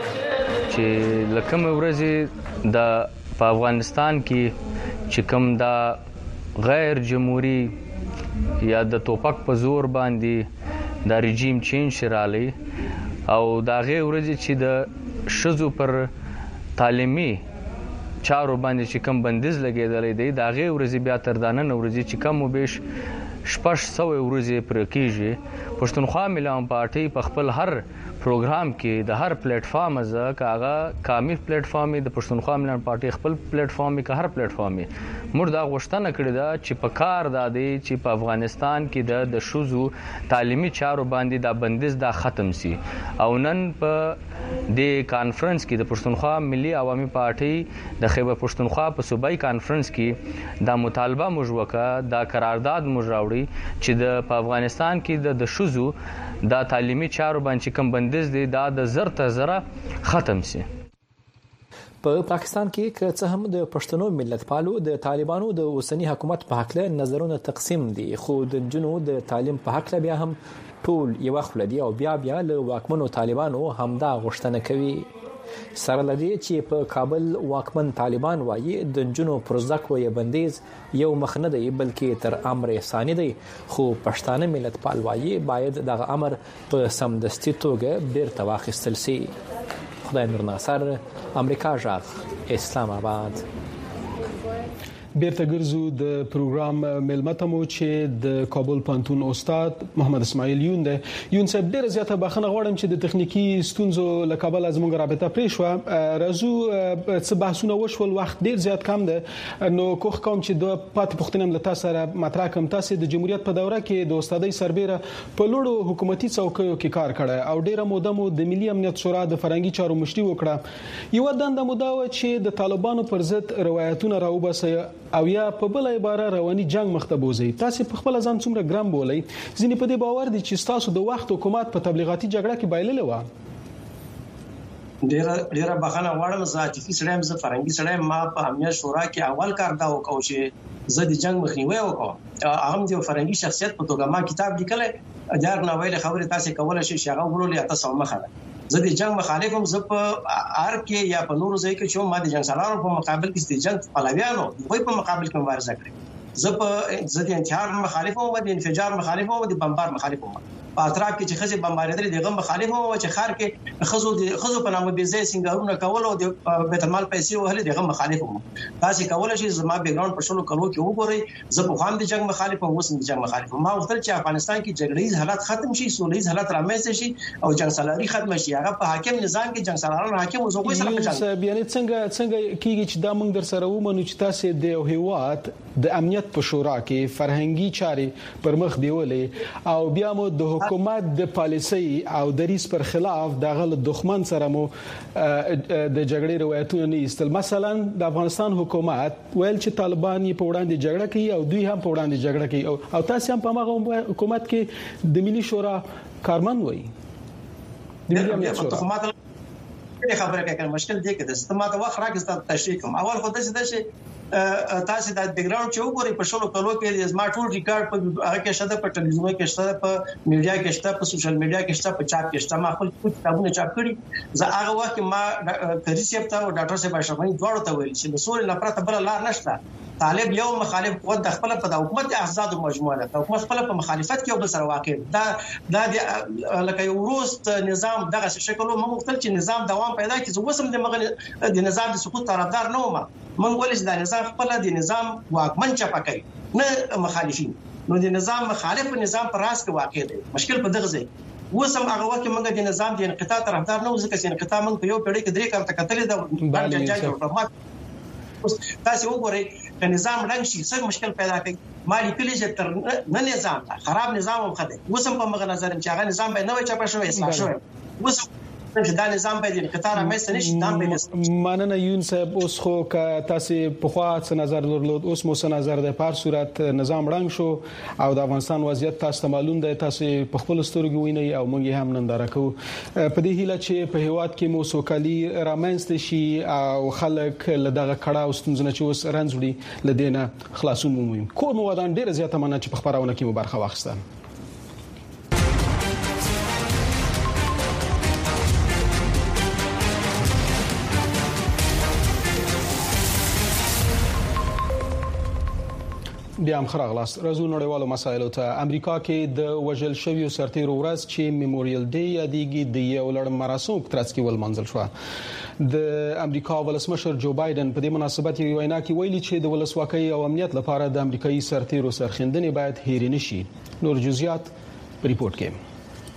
چې لکه ورځې د په افغانستان کې چې کوم دا غیر جمهوریت یا د ټوپک په زور باندې دا رژیم چینج شرالی او دا غیر ورځې چې د شذو پر تعلیمي چارو باندې چې کوم بندیز لګیدلې دی دا غیر ورځې بیا تر دانه ورځې چې کوم وبېش شپږ سو ورځې پر کېږي. پښتونخوا مليان پارټي په خپل هر پروګرام کې د هر پلیټ فارم از کاغه کامی پلیټ فارم د پښتونخوا مليان پارټي خپل پلیټ فارم کې هر پلیټ فارم مردا غوښتنه کړې ده چې په کار د دې چې په افغانستان کې د د شوزو تعلیمي چارو باندې دا بندیز دا ختم سي. او نن په د کانفرنس کې د پښتونخوا ملي عوامي پارټي د خیبر پښتونخوا په صوبایي کانفرنس کې دا مطالبه مجوکه دا قرارداد مجراوړي چې د په افغانستان کې د شوزو دا تعلیمي چارو باندې کوم بندیز دی دا د زر ته زره ختم سي. په پاکستان کې که څه هم د پښتنو ملتپالو د طالبانو د اوسنی حکومت په حق له نظرونه تقسیم دي خو د جنو د تعلیم په حق له بیا هم ټول یو خلدي او بیا بیا له واکمنو طالبانو همدا غوښتنه کوي. سره لدی چې په کابل واکمن طالبان وایي د جنو پروزدکو یې بندیز یو مخ نه دی بلکې تر امر ثاني دی خو پښتانه ملتپال وایي باید دغه امر په سمدستي توګه بیرته واخیستل شي. خدای نور ناصر، امریکا جغ، اسلام آباد. بیرته ګرځو د پروګرام ملمته مو چې د کابل پانتون استاد محمد اسماعیل یون دی. یون صاحب ډیره زیاته بخښنه غواړم چې د تخنیکی ستونزو له کابل از موږ رابطه پرې شو. راځو څه بحثونه وشول، وخت ډیر زیات کم دی، نو کوخ کوم چې د پات پښتنم له تاسو سره مطرح کوم. تاسو د جمهوریت په دوره کې د استادۍ سربېره په لوړو حکومتي څوکیو کې کار کړی او ډیره موده مو د ملي امنیت شورا د فرهنګي چارو مشري وکړه. یو دنده مو دا و چې د طالبانو پر ضد روایتونه راوباسي او یا په بل عبارت رواني جنگ مخته بوزي. تاسو په خپل ځان څومره ګرام بولئ؟ ځینې په دې باور دي چې تاسو د وخت حکومت په تبلیغاتي جګړه کې بایللې و. ډیره ډیره بخښنه غواړم، زه عاطفي سړی یم، زه فرهنګي سړی یم. ما په امنیت شورا کې اول کار دا وکړ چې زه د جنگ مخنیوي وکړم. هغه د فرهنګي شخصیت په توګه ما کتاب لیکلی، جار نه ویلې خبرې تاسو کولای شئ چې هغه ورولې تاسو مخه ده. زه د جنگ مخالفم. زه په آر کې یا په نورو ځای کې چې ما د جنگ سالارو په مقابل کې د جنگ پلویانو دوی په مقابل کې مبارزه کړې. زه په زه د انتحار مخالفم او د انفجار مخالفم او د بمبار مخالفم. په اطراف کې چې خزي بمباردل دغه مخالفم او چې خار کې خزو د خزو په نامه بي ځای سنگارونه کول او د بیت المال پیسې وهل دغه مخالفم. تاسو کولای شئ زما بیک ګراوند په شلو کلو کې وګورئ. زه په خام د جنگ مخالفم، اوس د جنگ مخالفم. ما وختل چې افغانستان کې جګړیز حالات ختم شي، سولهیز حالات رامنځته شي او جنگ سالاري ختم شي. هغه په حاکم نظام کې جنگ سالاران حاکم وزوګوي سره په جنگ بیان څنګه څنګه کیږي چې دا موږ در سره ومنو چې تاسو د هیواد د امنیت په شورا کې فرهنګي چاري پر مخ دیولې او بیا مو د حکومت د پالیسي او دریس پر خلاف دغه دښمن سره مو د جګړې روایتونه نه ایستل. مثلا د افغانستان حکومت ویل چې طالبان یې په وړاندې جګړه کوي او دوی هم په وړاندې جګړه کوي او تاسو هم په هغه حکومت کې د ملي شورا کارمن وایي. د ملي امنیت شورا خبره کوي مشکل دی کې د استعمال وخت راکسته تشریح کوم. اول خو د څه تاسو د بیک ګراوند چې وګورئ په شلو کلو کې د ما ټول ریکارډ په هغه کې شته، په ټلویزیون کې شته، په میډیا کې شته، په سوشل میډیا کې شته، په چاپ کې شته. ما خپل کتابونه چاپ کړي. زه هغه وخت ما کری سیپتا او ډاکټر صاحب اشرفي دواړو ته ویل چې د سوري لپاره بل لار نشته. طالب یو مخالف قوت د خپل په حکومت د احزاب مجموعه ده، حکومت خپل په مخالفت کې او بل سره واقع ده. دا لکه یو روست نظام دغه شکل مو مختلف چې نظام دوام پیدا کړي. زه وسم د مغل د نظام د سقوط طرفدار نه وم. من ولې د نظام خپل د نظام واکمن چپکای نه مخالفین، نو د نظام مخالف نظام پر راس کې واقع دی. مشکل په دغه ځای وسم هغه وخت موږ د نظام د انقطاع طرفدار نه وځکه چې انقطاع موږ په یو پیړۍ کې درې کارته کتلې ده. باندې جاجو تاسو وګورئ چې نظام رنګ شي څه مشکل پیدا کوي. مالي کلی چې تر نه نظام خراب نظام هم خده وسم په مغه نظر چې هغه نظام به نه وي چپه شوی اصلاح شوی. وسم چې دا نظام به د قطار مې سنشي دام به ماننه یون صاحب اوس خو که تاسو په خوا څه نظر درلود، اوس مو څه نظر ده؟ په صورت نظام رنګ شو او د افغانستان وضعیت تاسو معلوم ده، تاسو په خپل سترګو وینئ او موږ هم ننداره کوو. په دې هیله چې په هیواد کې مو سوکالي رامنځته شي او خلک له دغه کړه او ستونزې چې اوس رنځوړي لدينه خلاصون مومي. کور مو ودان ډیره زیاته مننه چې په خبرونه کې مو برخه واخیسته. بیا هم خراغلاست. راځو نړیوالو مسایلو ته. امریکا کې د وژل شویو سرتیرو ورځ چې میموریل ډے یادېږي د یو لړ مراسمو په ترڅ کې ولمنځل شو. د امریکا ولسمشر جو بایدن په دې مناسبت یو وینا کې ویلي چې د ولسواکۍ او امنیت لپاره د امریکایي سرتیرو سرښندنې باید هېرې نشي. نور جزئیات په ریپورت کې.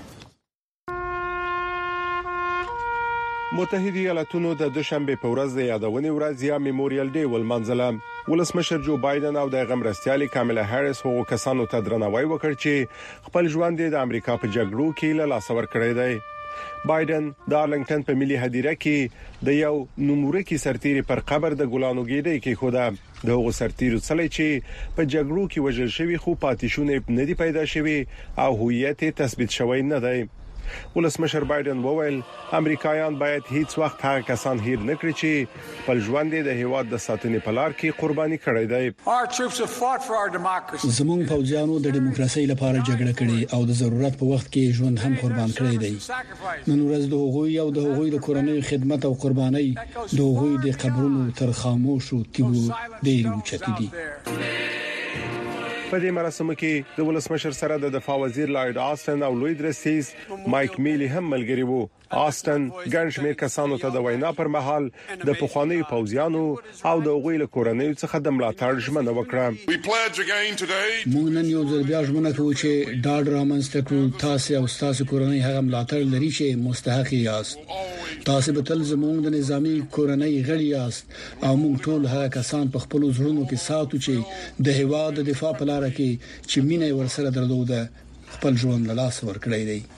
متحده ایالاتونو د دوشنبه په ورځ د یادونې ورځ یا میموریل ډے ولمنځله. ولسمشر جو بایدن او د غمرستیالي کاملا هریس هغو کسانو ته درناوی وکړ چې خپل ژوند د امریکا په جګړو کې له لاس ور کړی دی. بایدن د ارلنګټن په ملي هدیره کې د یو نومورکي سرتیري پر قبر د ګلانو ګیډۍ کې خوده. د هغو سرتیرو څلې چې په جګړو کې وژل شوی خو پاتې شونه نه دی پیدا شوی او هویت تثبیت شوی نه دی. ولسمشر بایدن وویل امریکایان باید هیڅ وخت هغه کسان هیر نه کړي چې خپل ژوند د هیواد د ساتنې په لار کې قرباني کړی دی. زموږ پوځیانو د دیموکراسي لپاره جګړه کړې او د ضرورت په وخت کې ژوند هم قربان کړی دی. نن ورځ د هغوی او د هغوی د کورنۍ خدمت او قرباني د هغوی د قبرونو تر خاموشو تیبو ډېر اوچت دي. په دې مراسمو کې د ولسمشر سره د دفاع وزیر لایډ آستن او لوی درستیز مایک میلی هم ملګری وو. آستن ګڼ شمېر کسانو ته د وینا پر مهال د پخواني پوځیانو او د غوی له کورنۍ څخه د ملاتړ ژمنه وکړه. موږ نن یو ځل بیا ژمنه کوو چې ډاډ رامنځته کړو تاسو او تاسو کورنۍ هغه ملاتړ لري چې مستحق یاست. تاسو به تل زموږ د نظامی کورنۍ غړي یاست او موږ ټول هغه کسان په خپل زړونو کې ساتو چې د هیواد د دفاع په لار کې چې مینه ورسره درلوده خپل ژوند له لاس ورکړی دی.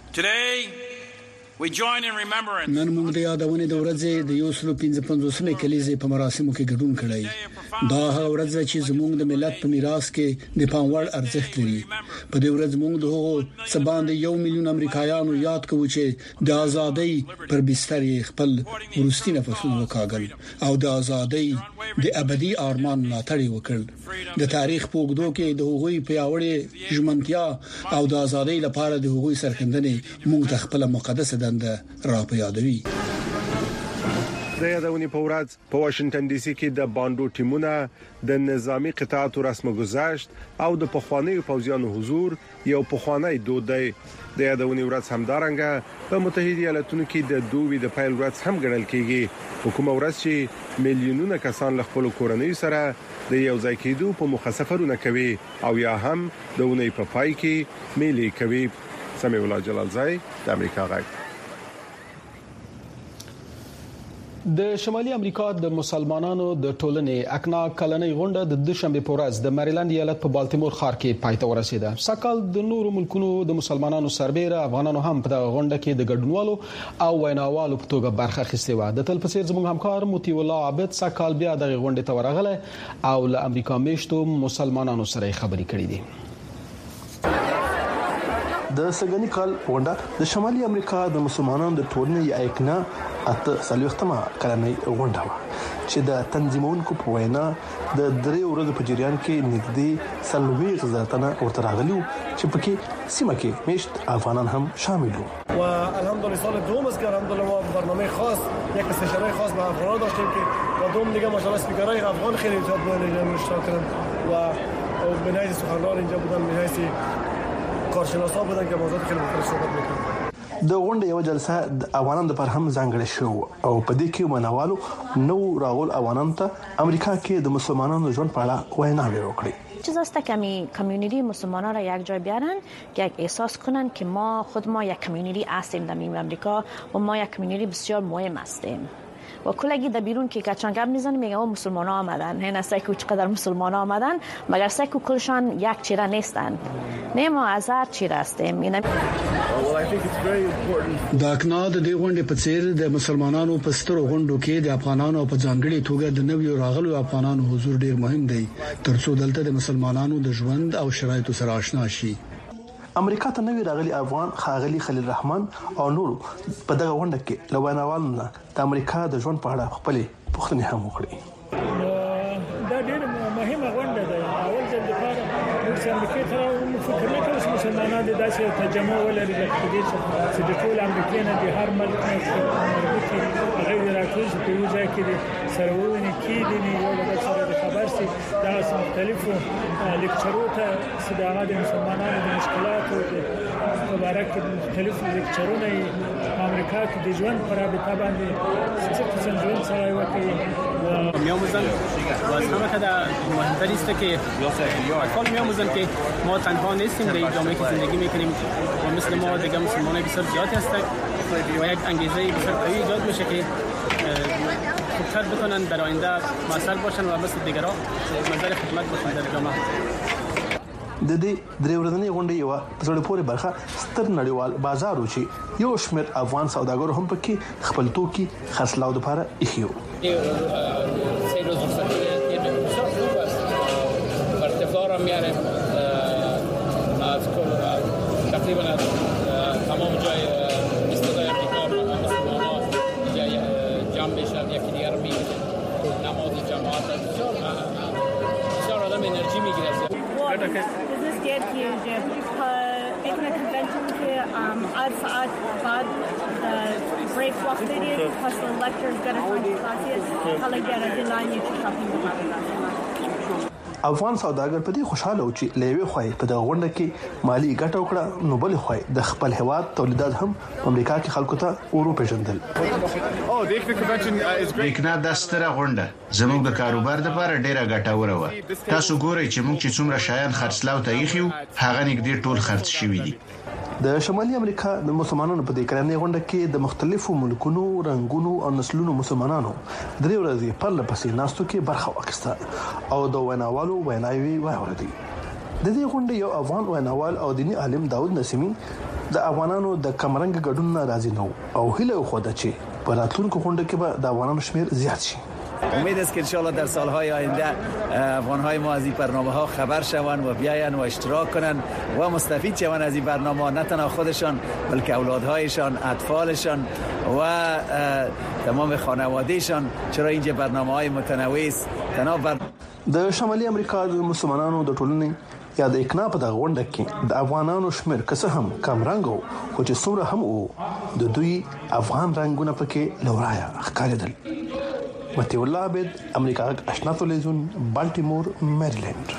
نن موږ د یادونې د ورځې د یو سل پنځه پنځوسمې کلیزې په مراسمو کې ګډون کړی. دا هغه ورځ چې زموږ د ملت په میراث کې د پاموړ ارزښت لري. په دې ورځ موږ د هغو سباند یو میلیون امریکایانو یاد کوو چې د ازادۍ پر بستر خپل ورستي نفسونه وکاږل او د ازادۍ د ابدي ارمان ملاتړ وکړ. د تاریخ په اوږدو کې د هغوی پیاوړې ژمنتیا او د ازادۍ لپاره د هغوی سرښندنې موږ ته خپل مقدسه را په یادوي. د یادونې په ورځ په واشنگټن ډي سي کې د باندو ټیمونه د نظامی قطاعاتو رسم گذشت او د پخواني پوځیانو حضور یو پخوانی دود دی. د یادونې ورځ همدارنګه په متحده ایالاتونو کې د دوی د پیل ورځ هم ګڼل کیږي. حکومت ورځ چې میلیونونه کسان له خپل کورنۍ سره د یو ځای کېدو په مخه سفرونه کوي او یا هم د اونۍ په پای کې میلې کوي. سمیع الله جلالزای د امریکا غږ. د شمالي امریکا د مسلمانانو د ټولنې اکنا کلنۍ غونډه د دوشنبه په ورځ د مریلند ایالت په بالټیمور ښار کې پای ته ورسیده. سکهال د نورو ملکونو د مسلمانانو سربېره افغانانو هم په دغه غونډه کې د ګډونوالو او ویناوالو په توګه برخه اخیستې و. د تل په څیر زموږ همکار موتی الله عابد سکهال بیا دغه غونډه ته ورغله او له امریکا میشتو مسلمانانو سره خبرې کړې دي. د سګنی کال غونډه د شمالي امریکا د مسلمانانو د ټولنې یا اکنا اته سلوختمه کلنۍ غونډه و چې د تنظیمونکو په وینا د درې ورځې په جریان کې نږدې سلوي غزاتنه ورته راغلي چې پکې سیمه کې میشت افغانان هم شامل وو. و الحمدلله سال دوم است که الحمدلله ما برنامه خاص یک استشاره خاص به افغان داشتیم که و دوم دیگه ماشاءالله اسپیکرای افغان خیلی زیاد بودن اشتراک کردن و به نحیث سخنران اینجا بودن به نحیث کارشناسا بودن که موضوعات خیلی مختلف صحبت می‌کردن. د غونډې یو جلسه د افغانانو د پر هم ځانګړې شو او په دې کې منوالو نو راغول افغانانو ته امریکا کې د مسلمانانو ژوند په اړه ویناوې وکړي. چیز است که می کمیونیتی مسلمانان را یک جای بیارن که یک احساس کنن که ما خود ما یک کمیونیتی هستیم در امریکا و ما یک کمیونیتی بسیار مهم هستیم. و کلگی در بیرون که کچان گپ میزنن میگن او مسلمان ها آمدن نه نسای که چقدر مسلمان ها آمدن مگر سای که کلشان یک چیره نیستن. نه ما از هر چیره هستیم. د اکنا د دې غونډې په څیر د مسلمانانو په سترو غونډو کې د افغانانو په ځانګړي توګه د نویو راغلو افغانانو حضور ډیر مهم دی ترڅو دلته د مسلمانانو د ژوند او شرایطو سره آشنا شي. امریکا ته نوی راغلي افغان خاغلی خلیل رحمان او نور په دغه غونډه کې لویناوالو د امریکا د ژوند په اړه خپل پوښتنې هم وکړي. دا ډیر مهمه غونډه ده. اول ځل د لپاره موږ چې امریکا ته فکر نه کوو چې مسلمانان د داسې تجمع ولري چې د ټول امریکا نه د هر ملک نه غیر راټول شي په یو ځای کې سرونه کېدنی یو د سره خبر سي دا مختلفو لیکچرو ته چې د هغه د مسلمانانو د مشکلاتو په اړه کې مختلفو لیکچرونه امریکا کې د ژوند پر رابطه باندې څه څه ژوند سره وکړي. می‌آموزند و از همه کده مهمتر است که اطفال می‌آموزند که ما تنها نیستیم در این جامعه که زندگی می‌کنیم و مثل ما دیگه مسلمانان بسیار زیادی هستند و یک انگیزه بسیار قوی ایجاد میشه که خوبتر بتونن در آینده مؤثر باشن و مثل دیگران منظر خدمت باشن در جامعه. د دې درې ورځې غونډې یو په څلور پورې برخه ستر نړیوال بازار و چې یو شمېر افغان سوداګرو هم پکې خپل توکي خرڅلاو لپاره ایښیو. ارتفاع میاره از کل تقریبا از تمام جای استادای افریقا مسلمانان جمع بشن یکی دیگر رو میگیرن نماز جماعت بسیار آدم انرژی میگیره. بزنس گرد که اکنه کنونشن که آد ساعت بعد بریک وقت دید پس لکچرز گره خانه کلاسی حالا گره دلانی که شاپینگ بکنه. افغان سوداګر په دې خوشاله و چې لوي خوای په دغه غونډه کې مالی ګټه وکړه نو بل خوای د خپل هواد تولیدات هم په امریکا کې خلکو ته ورو پیژندل. اکنا د ستره غونډه زموږ د کاروبار لپاره ډیره ګټوره و. تاسو ګورئ چې موږ چې څومره شایان خرڅلاو ته یې خو هغه نګدي ټول خرڅ شوی دي. د شمالي امریکا د مسلمانانو په دې کرانې غونډه کې د مختلفو ملکونو رنگونو او نسلونو مسلمانانو درې ورځې په لپسې ناستو کې برخه واخیسته او د ویناوالو ویناوي واوریدي. د دې غونډې یو افغان ویناوال او دیني عالم داود نسیمی د افغانانو د کمرنګ ګډون ناراضي نو او هیله خو ده چې په راتلونکو غونډه کې به د افغانانو شمیر زیات شي. امید است که انشالله در سالهای آینده افغانهای ما از این برنامه ها خبر شوند و بیاین و اشتراک کنند و مستفید شوند از این برنامه ها، نه تنها خودشان بلکه اولادهایشان، اطفالشان و تمام خانوادهشان، چرا اینجا برنامه های متنوع است. تنها بر... د شمالي امریکا د مسلمانانو د ټولنې یا د اکنا په دغه غونډه کې د افغانانو شمیر کسه هم کم رنګو خو چې څومره هم وو د دوی افغان رنگونه پکې لورایا ښکارېدل. متي الله عبد امریکا آشنا تلویزیون بالټیمور میریلند.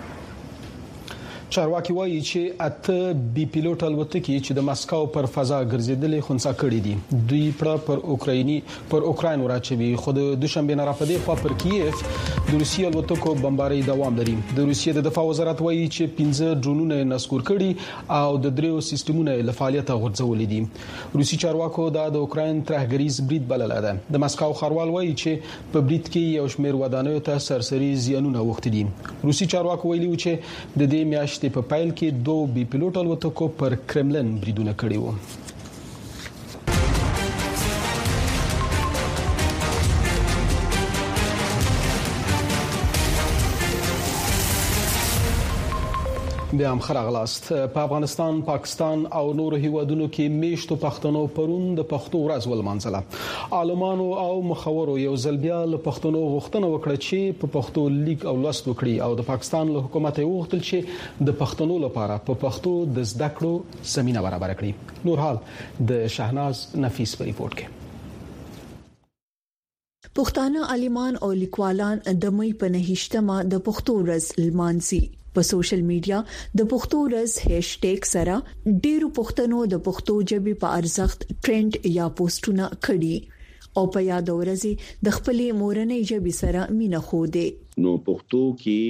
چارواکي وایي چې اته بي پيلوټ الوتکې چې د مسکو پر فضا ګرځیدلې خونسا کړې دي دوی پر پر اوکرایني پر اوکراین وراچوي. خو د دوشنبه نه راپدې خو پر کیف د روسیې الوتکو بمباري دوام لري. د روسیې د دفاع وزارت وایي چې پنځه ډرونونه نسکور کړي او د دریو سیستمونو له فعالیت غورځولې دي. روسي چارواکو د اوکراین ترهګریز برید بلل ده. د مسکو خروال وایي چې په برید کې یو شمېر ودانیو ته سرسري زیانونه وخت دي. روسي چارواکو ویلي چې د دې میاشتې په پایل کې دوه بي پيلوټ الوتکو پر کرملن بریدونه کړي وو. بیا هم خراغلاست. په افغانستان، پاکستان او نور هیوادونو کې میشتو پښتنو پرون د پښتو ورځ ولمانځله. عالمانو او مخورو یو ځل بیا له پښتنو غوښتنه وکړه چې په پښتو لیک او لوست وکړي او د پاکستان له حکومت یې وغوښتل چې د پښتنو لپاره په پښتو د زده کړو زمينه برابر کړي. نور حال د شهناز نفیس په ریپورت کې. پښتانه عالمان او لیکوالان د مې په نهشتمه د پښتو ورځ لمانځي. په سوشل میډیا د پښتو ورځ هاشټیګ سره ډیرو پښتنو د پښتو ژبې په ارزښت ټرند یا پوسټونه کړي او په یاد ورځي د خپلې مورنۍ ژبې سره مینه خوده. نو پښتو کې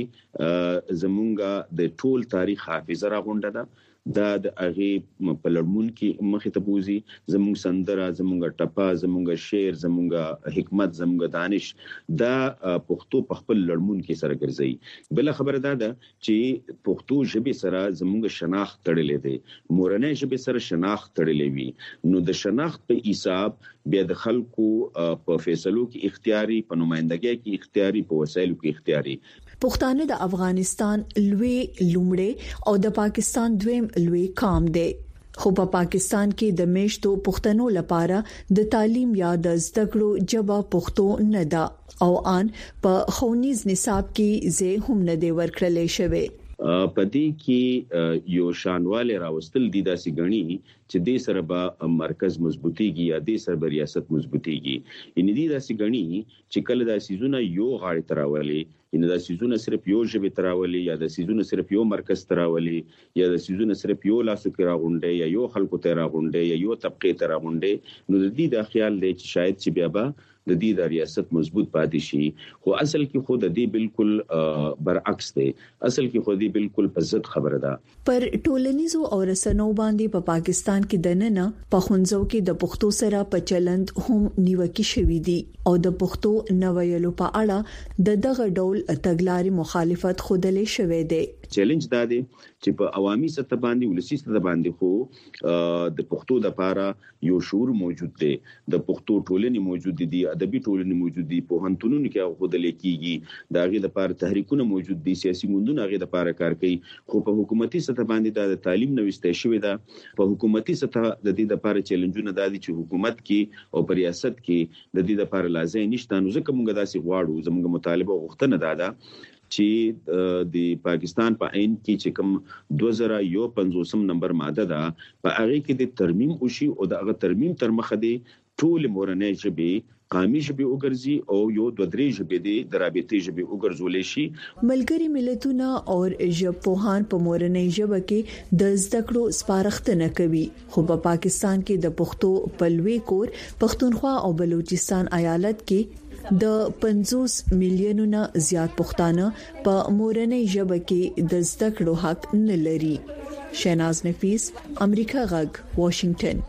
زمونږه د ټول تاریخ حافظه راغونډه ده. دا د هغه په لړمون کې مخې ته بوزي زموږ سندره، زموږ ټپه، زموږ شعر، زموږ حکمت، زموږ دانش دا پښتو په خپل لړمون کې سره ګرځي. بل خبره ده چې پښتو ژبه سره زموږ شناخت تړلې ده، مورنۍ ژبه سره شناخت تړلې وي. نو د شناخت په حساب بیا د خلکو په فیصلو کې اختیاري، په نمائندګۍ کې اختیاري، په وسایلو کې اختیاري. پښتانه د افغانستان لوی لومړی او د پاکستان دویم لوی قام دی. خو په پاکستان کې د میشتو پښتنو لپاره د تعلیم یا د زده کړو ژبه پښتو نه ده او ان په ښوونیز نصاب کې زه هم نه دی ورکړل شوی. پدې کې یو شانواله راوستل دي داسې غني چې د سره به مرکز مضبوطيږي یا د سره به ریاست مضبوطيږي. ان دي داسې غني چې کله د سيزونه یو غاړي تراولي، ان د سيزونه صرف یو ژبه تراولي یا د سيزونه صرف یو مرکز تراولي یا د سيزونه صرف یو لاسو کې راغونډي یا یو خلکو ته راغونډي یا یو طبقه ته راغونډي. نو د دې د خیال دی چې شاید چې بیا به د دې د ریاست مضبوط پاتې شي. خو اصل کې خو د دې بالکل برعکس دی. اصل کې خو دې بالکل په ضد خبره ده. پر ټولنیزو او رسنیو باندې په پا پاکستان کې دننه په خونځو کې د پښتو سره په چلند هم نیوکه شوې دي او د پښتو نویلو په اړه د دغه ډول تګلارې مخالفت خوده شوې ده. چیلنج دا دی چې په عوامي سطح باندې ولسی سطح باندې خو د پښتو د لپاره یو شعور موجود دی، د پښتو ټولنې موجود دي، ادبي ټولنې موجود دي، په هنتونو کې هغه د لیکيږي، دا غي د لپاره تحریکونه موجود دي، سیاسي ګوندونه هغه د لپاره کار کوي. خو په حکومتي سطح باندې د تعلیم نوښت شوی دا په حکومتي سطح د دې لپاره چیلنجونه دي چې حکومت کې او پر ریاست کې د دې لپاره لازم نشته. نو ځکه موږ داسې غواړو، زموږ مطالبه غوښتنه ده چې د پاکستان په عین کې چې کوم دوه زره پنځوس نمبر ماده ده په هغه کې د ترمیم وشي او د هغه ترمیم تر مخه دی ټول مورنۍ ژبې قامي ژبې وګرځي او یو دوه درې ژبې د رابطې ژبې وګرځول شي. ملګری ملتونه او ژبپوهان په مورنۍ ژبه کې د زده کړو سپارښتنه کوي، خو په پاکستان کې د پښتو په لوی کور پښتونخوا او بلوچستان ایالت کې د پنځوس میلیونونو زیات پښتانه په مورنۍ ژبه کې د زده کړو حق نه لري. شیناز نفیس، امریکا غږ، واشنگټن.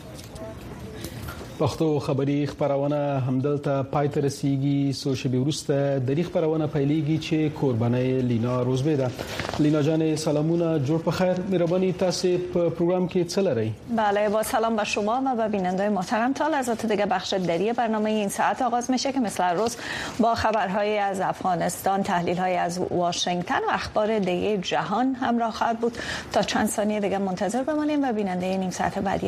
پښتو خبري خبرونه همدلته پای ته رسیدي. سو شبي ورسته د ریخ خبرونه پیلېږي چې قرباني لینا روزبه ده. لینا جان سلامونه، جوړ په خیر. مهرباني تاسو په پروگرام کې څه لرئ؟ بله، با سلام به شما و به بینندگان محترم. تا لحظات دیگه بخش دری برنامه این ساعت آغاز میشه که مثل روز با خبرهای از افغانستان، تحلیل‌های از واشنگتن و اخبار دیگه جهان همراه خواهد بود. تا چند ثانیه دیگه منتظر بمانید و بیننده نیم ساعت بعدی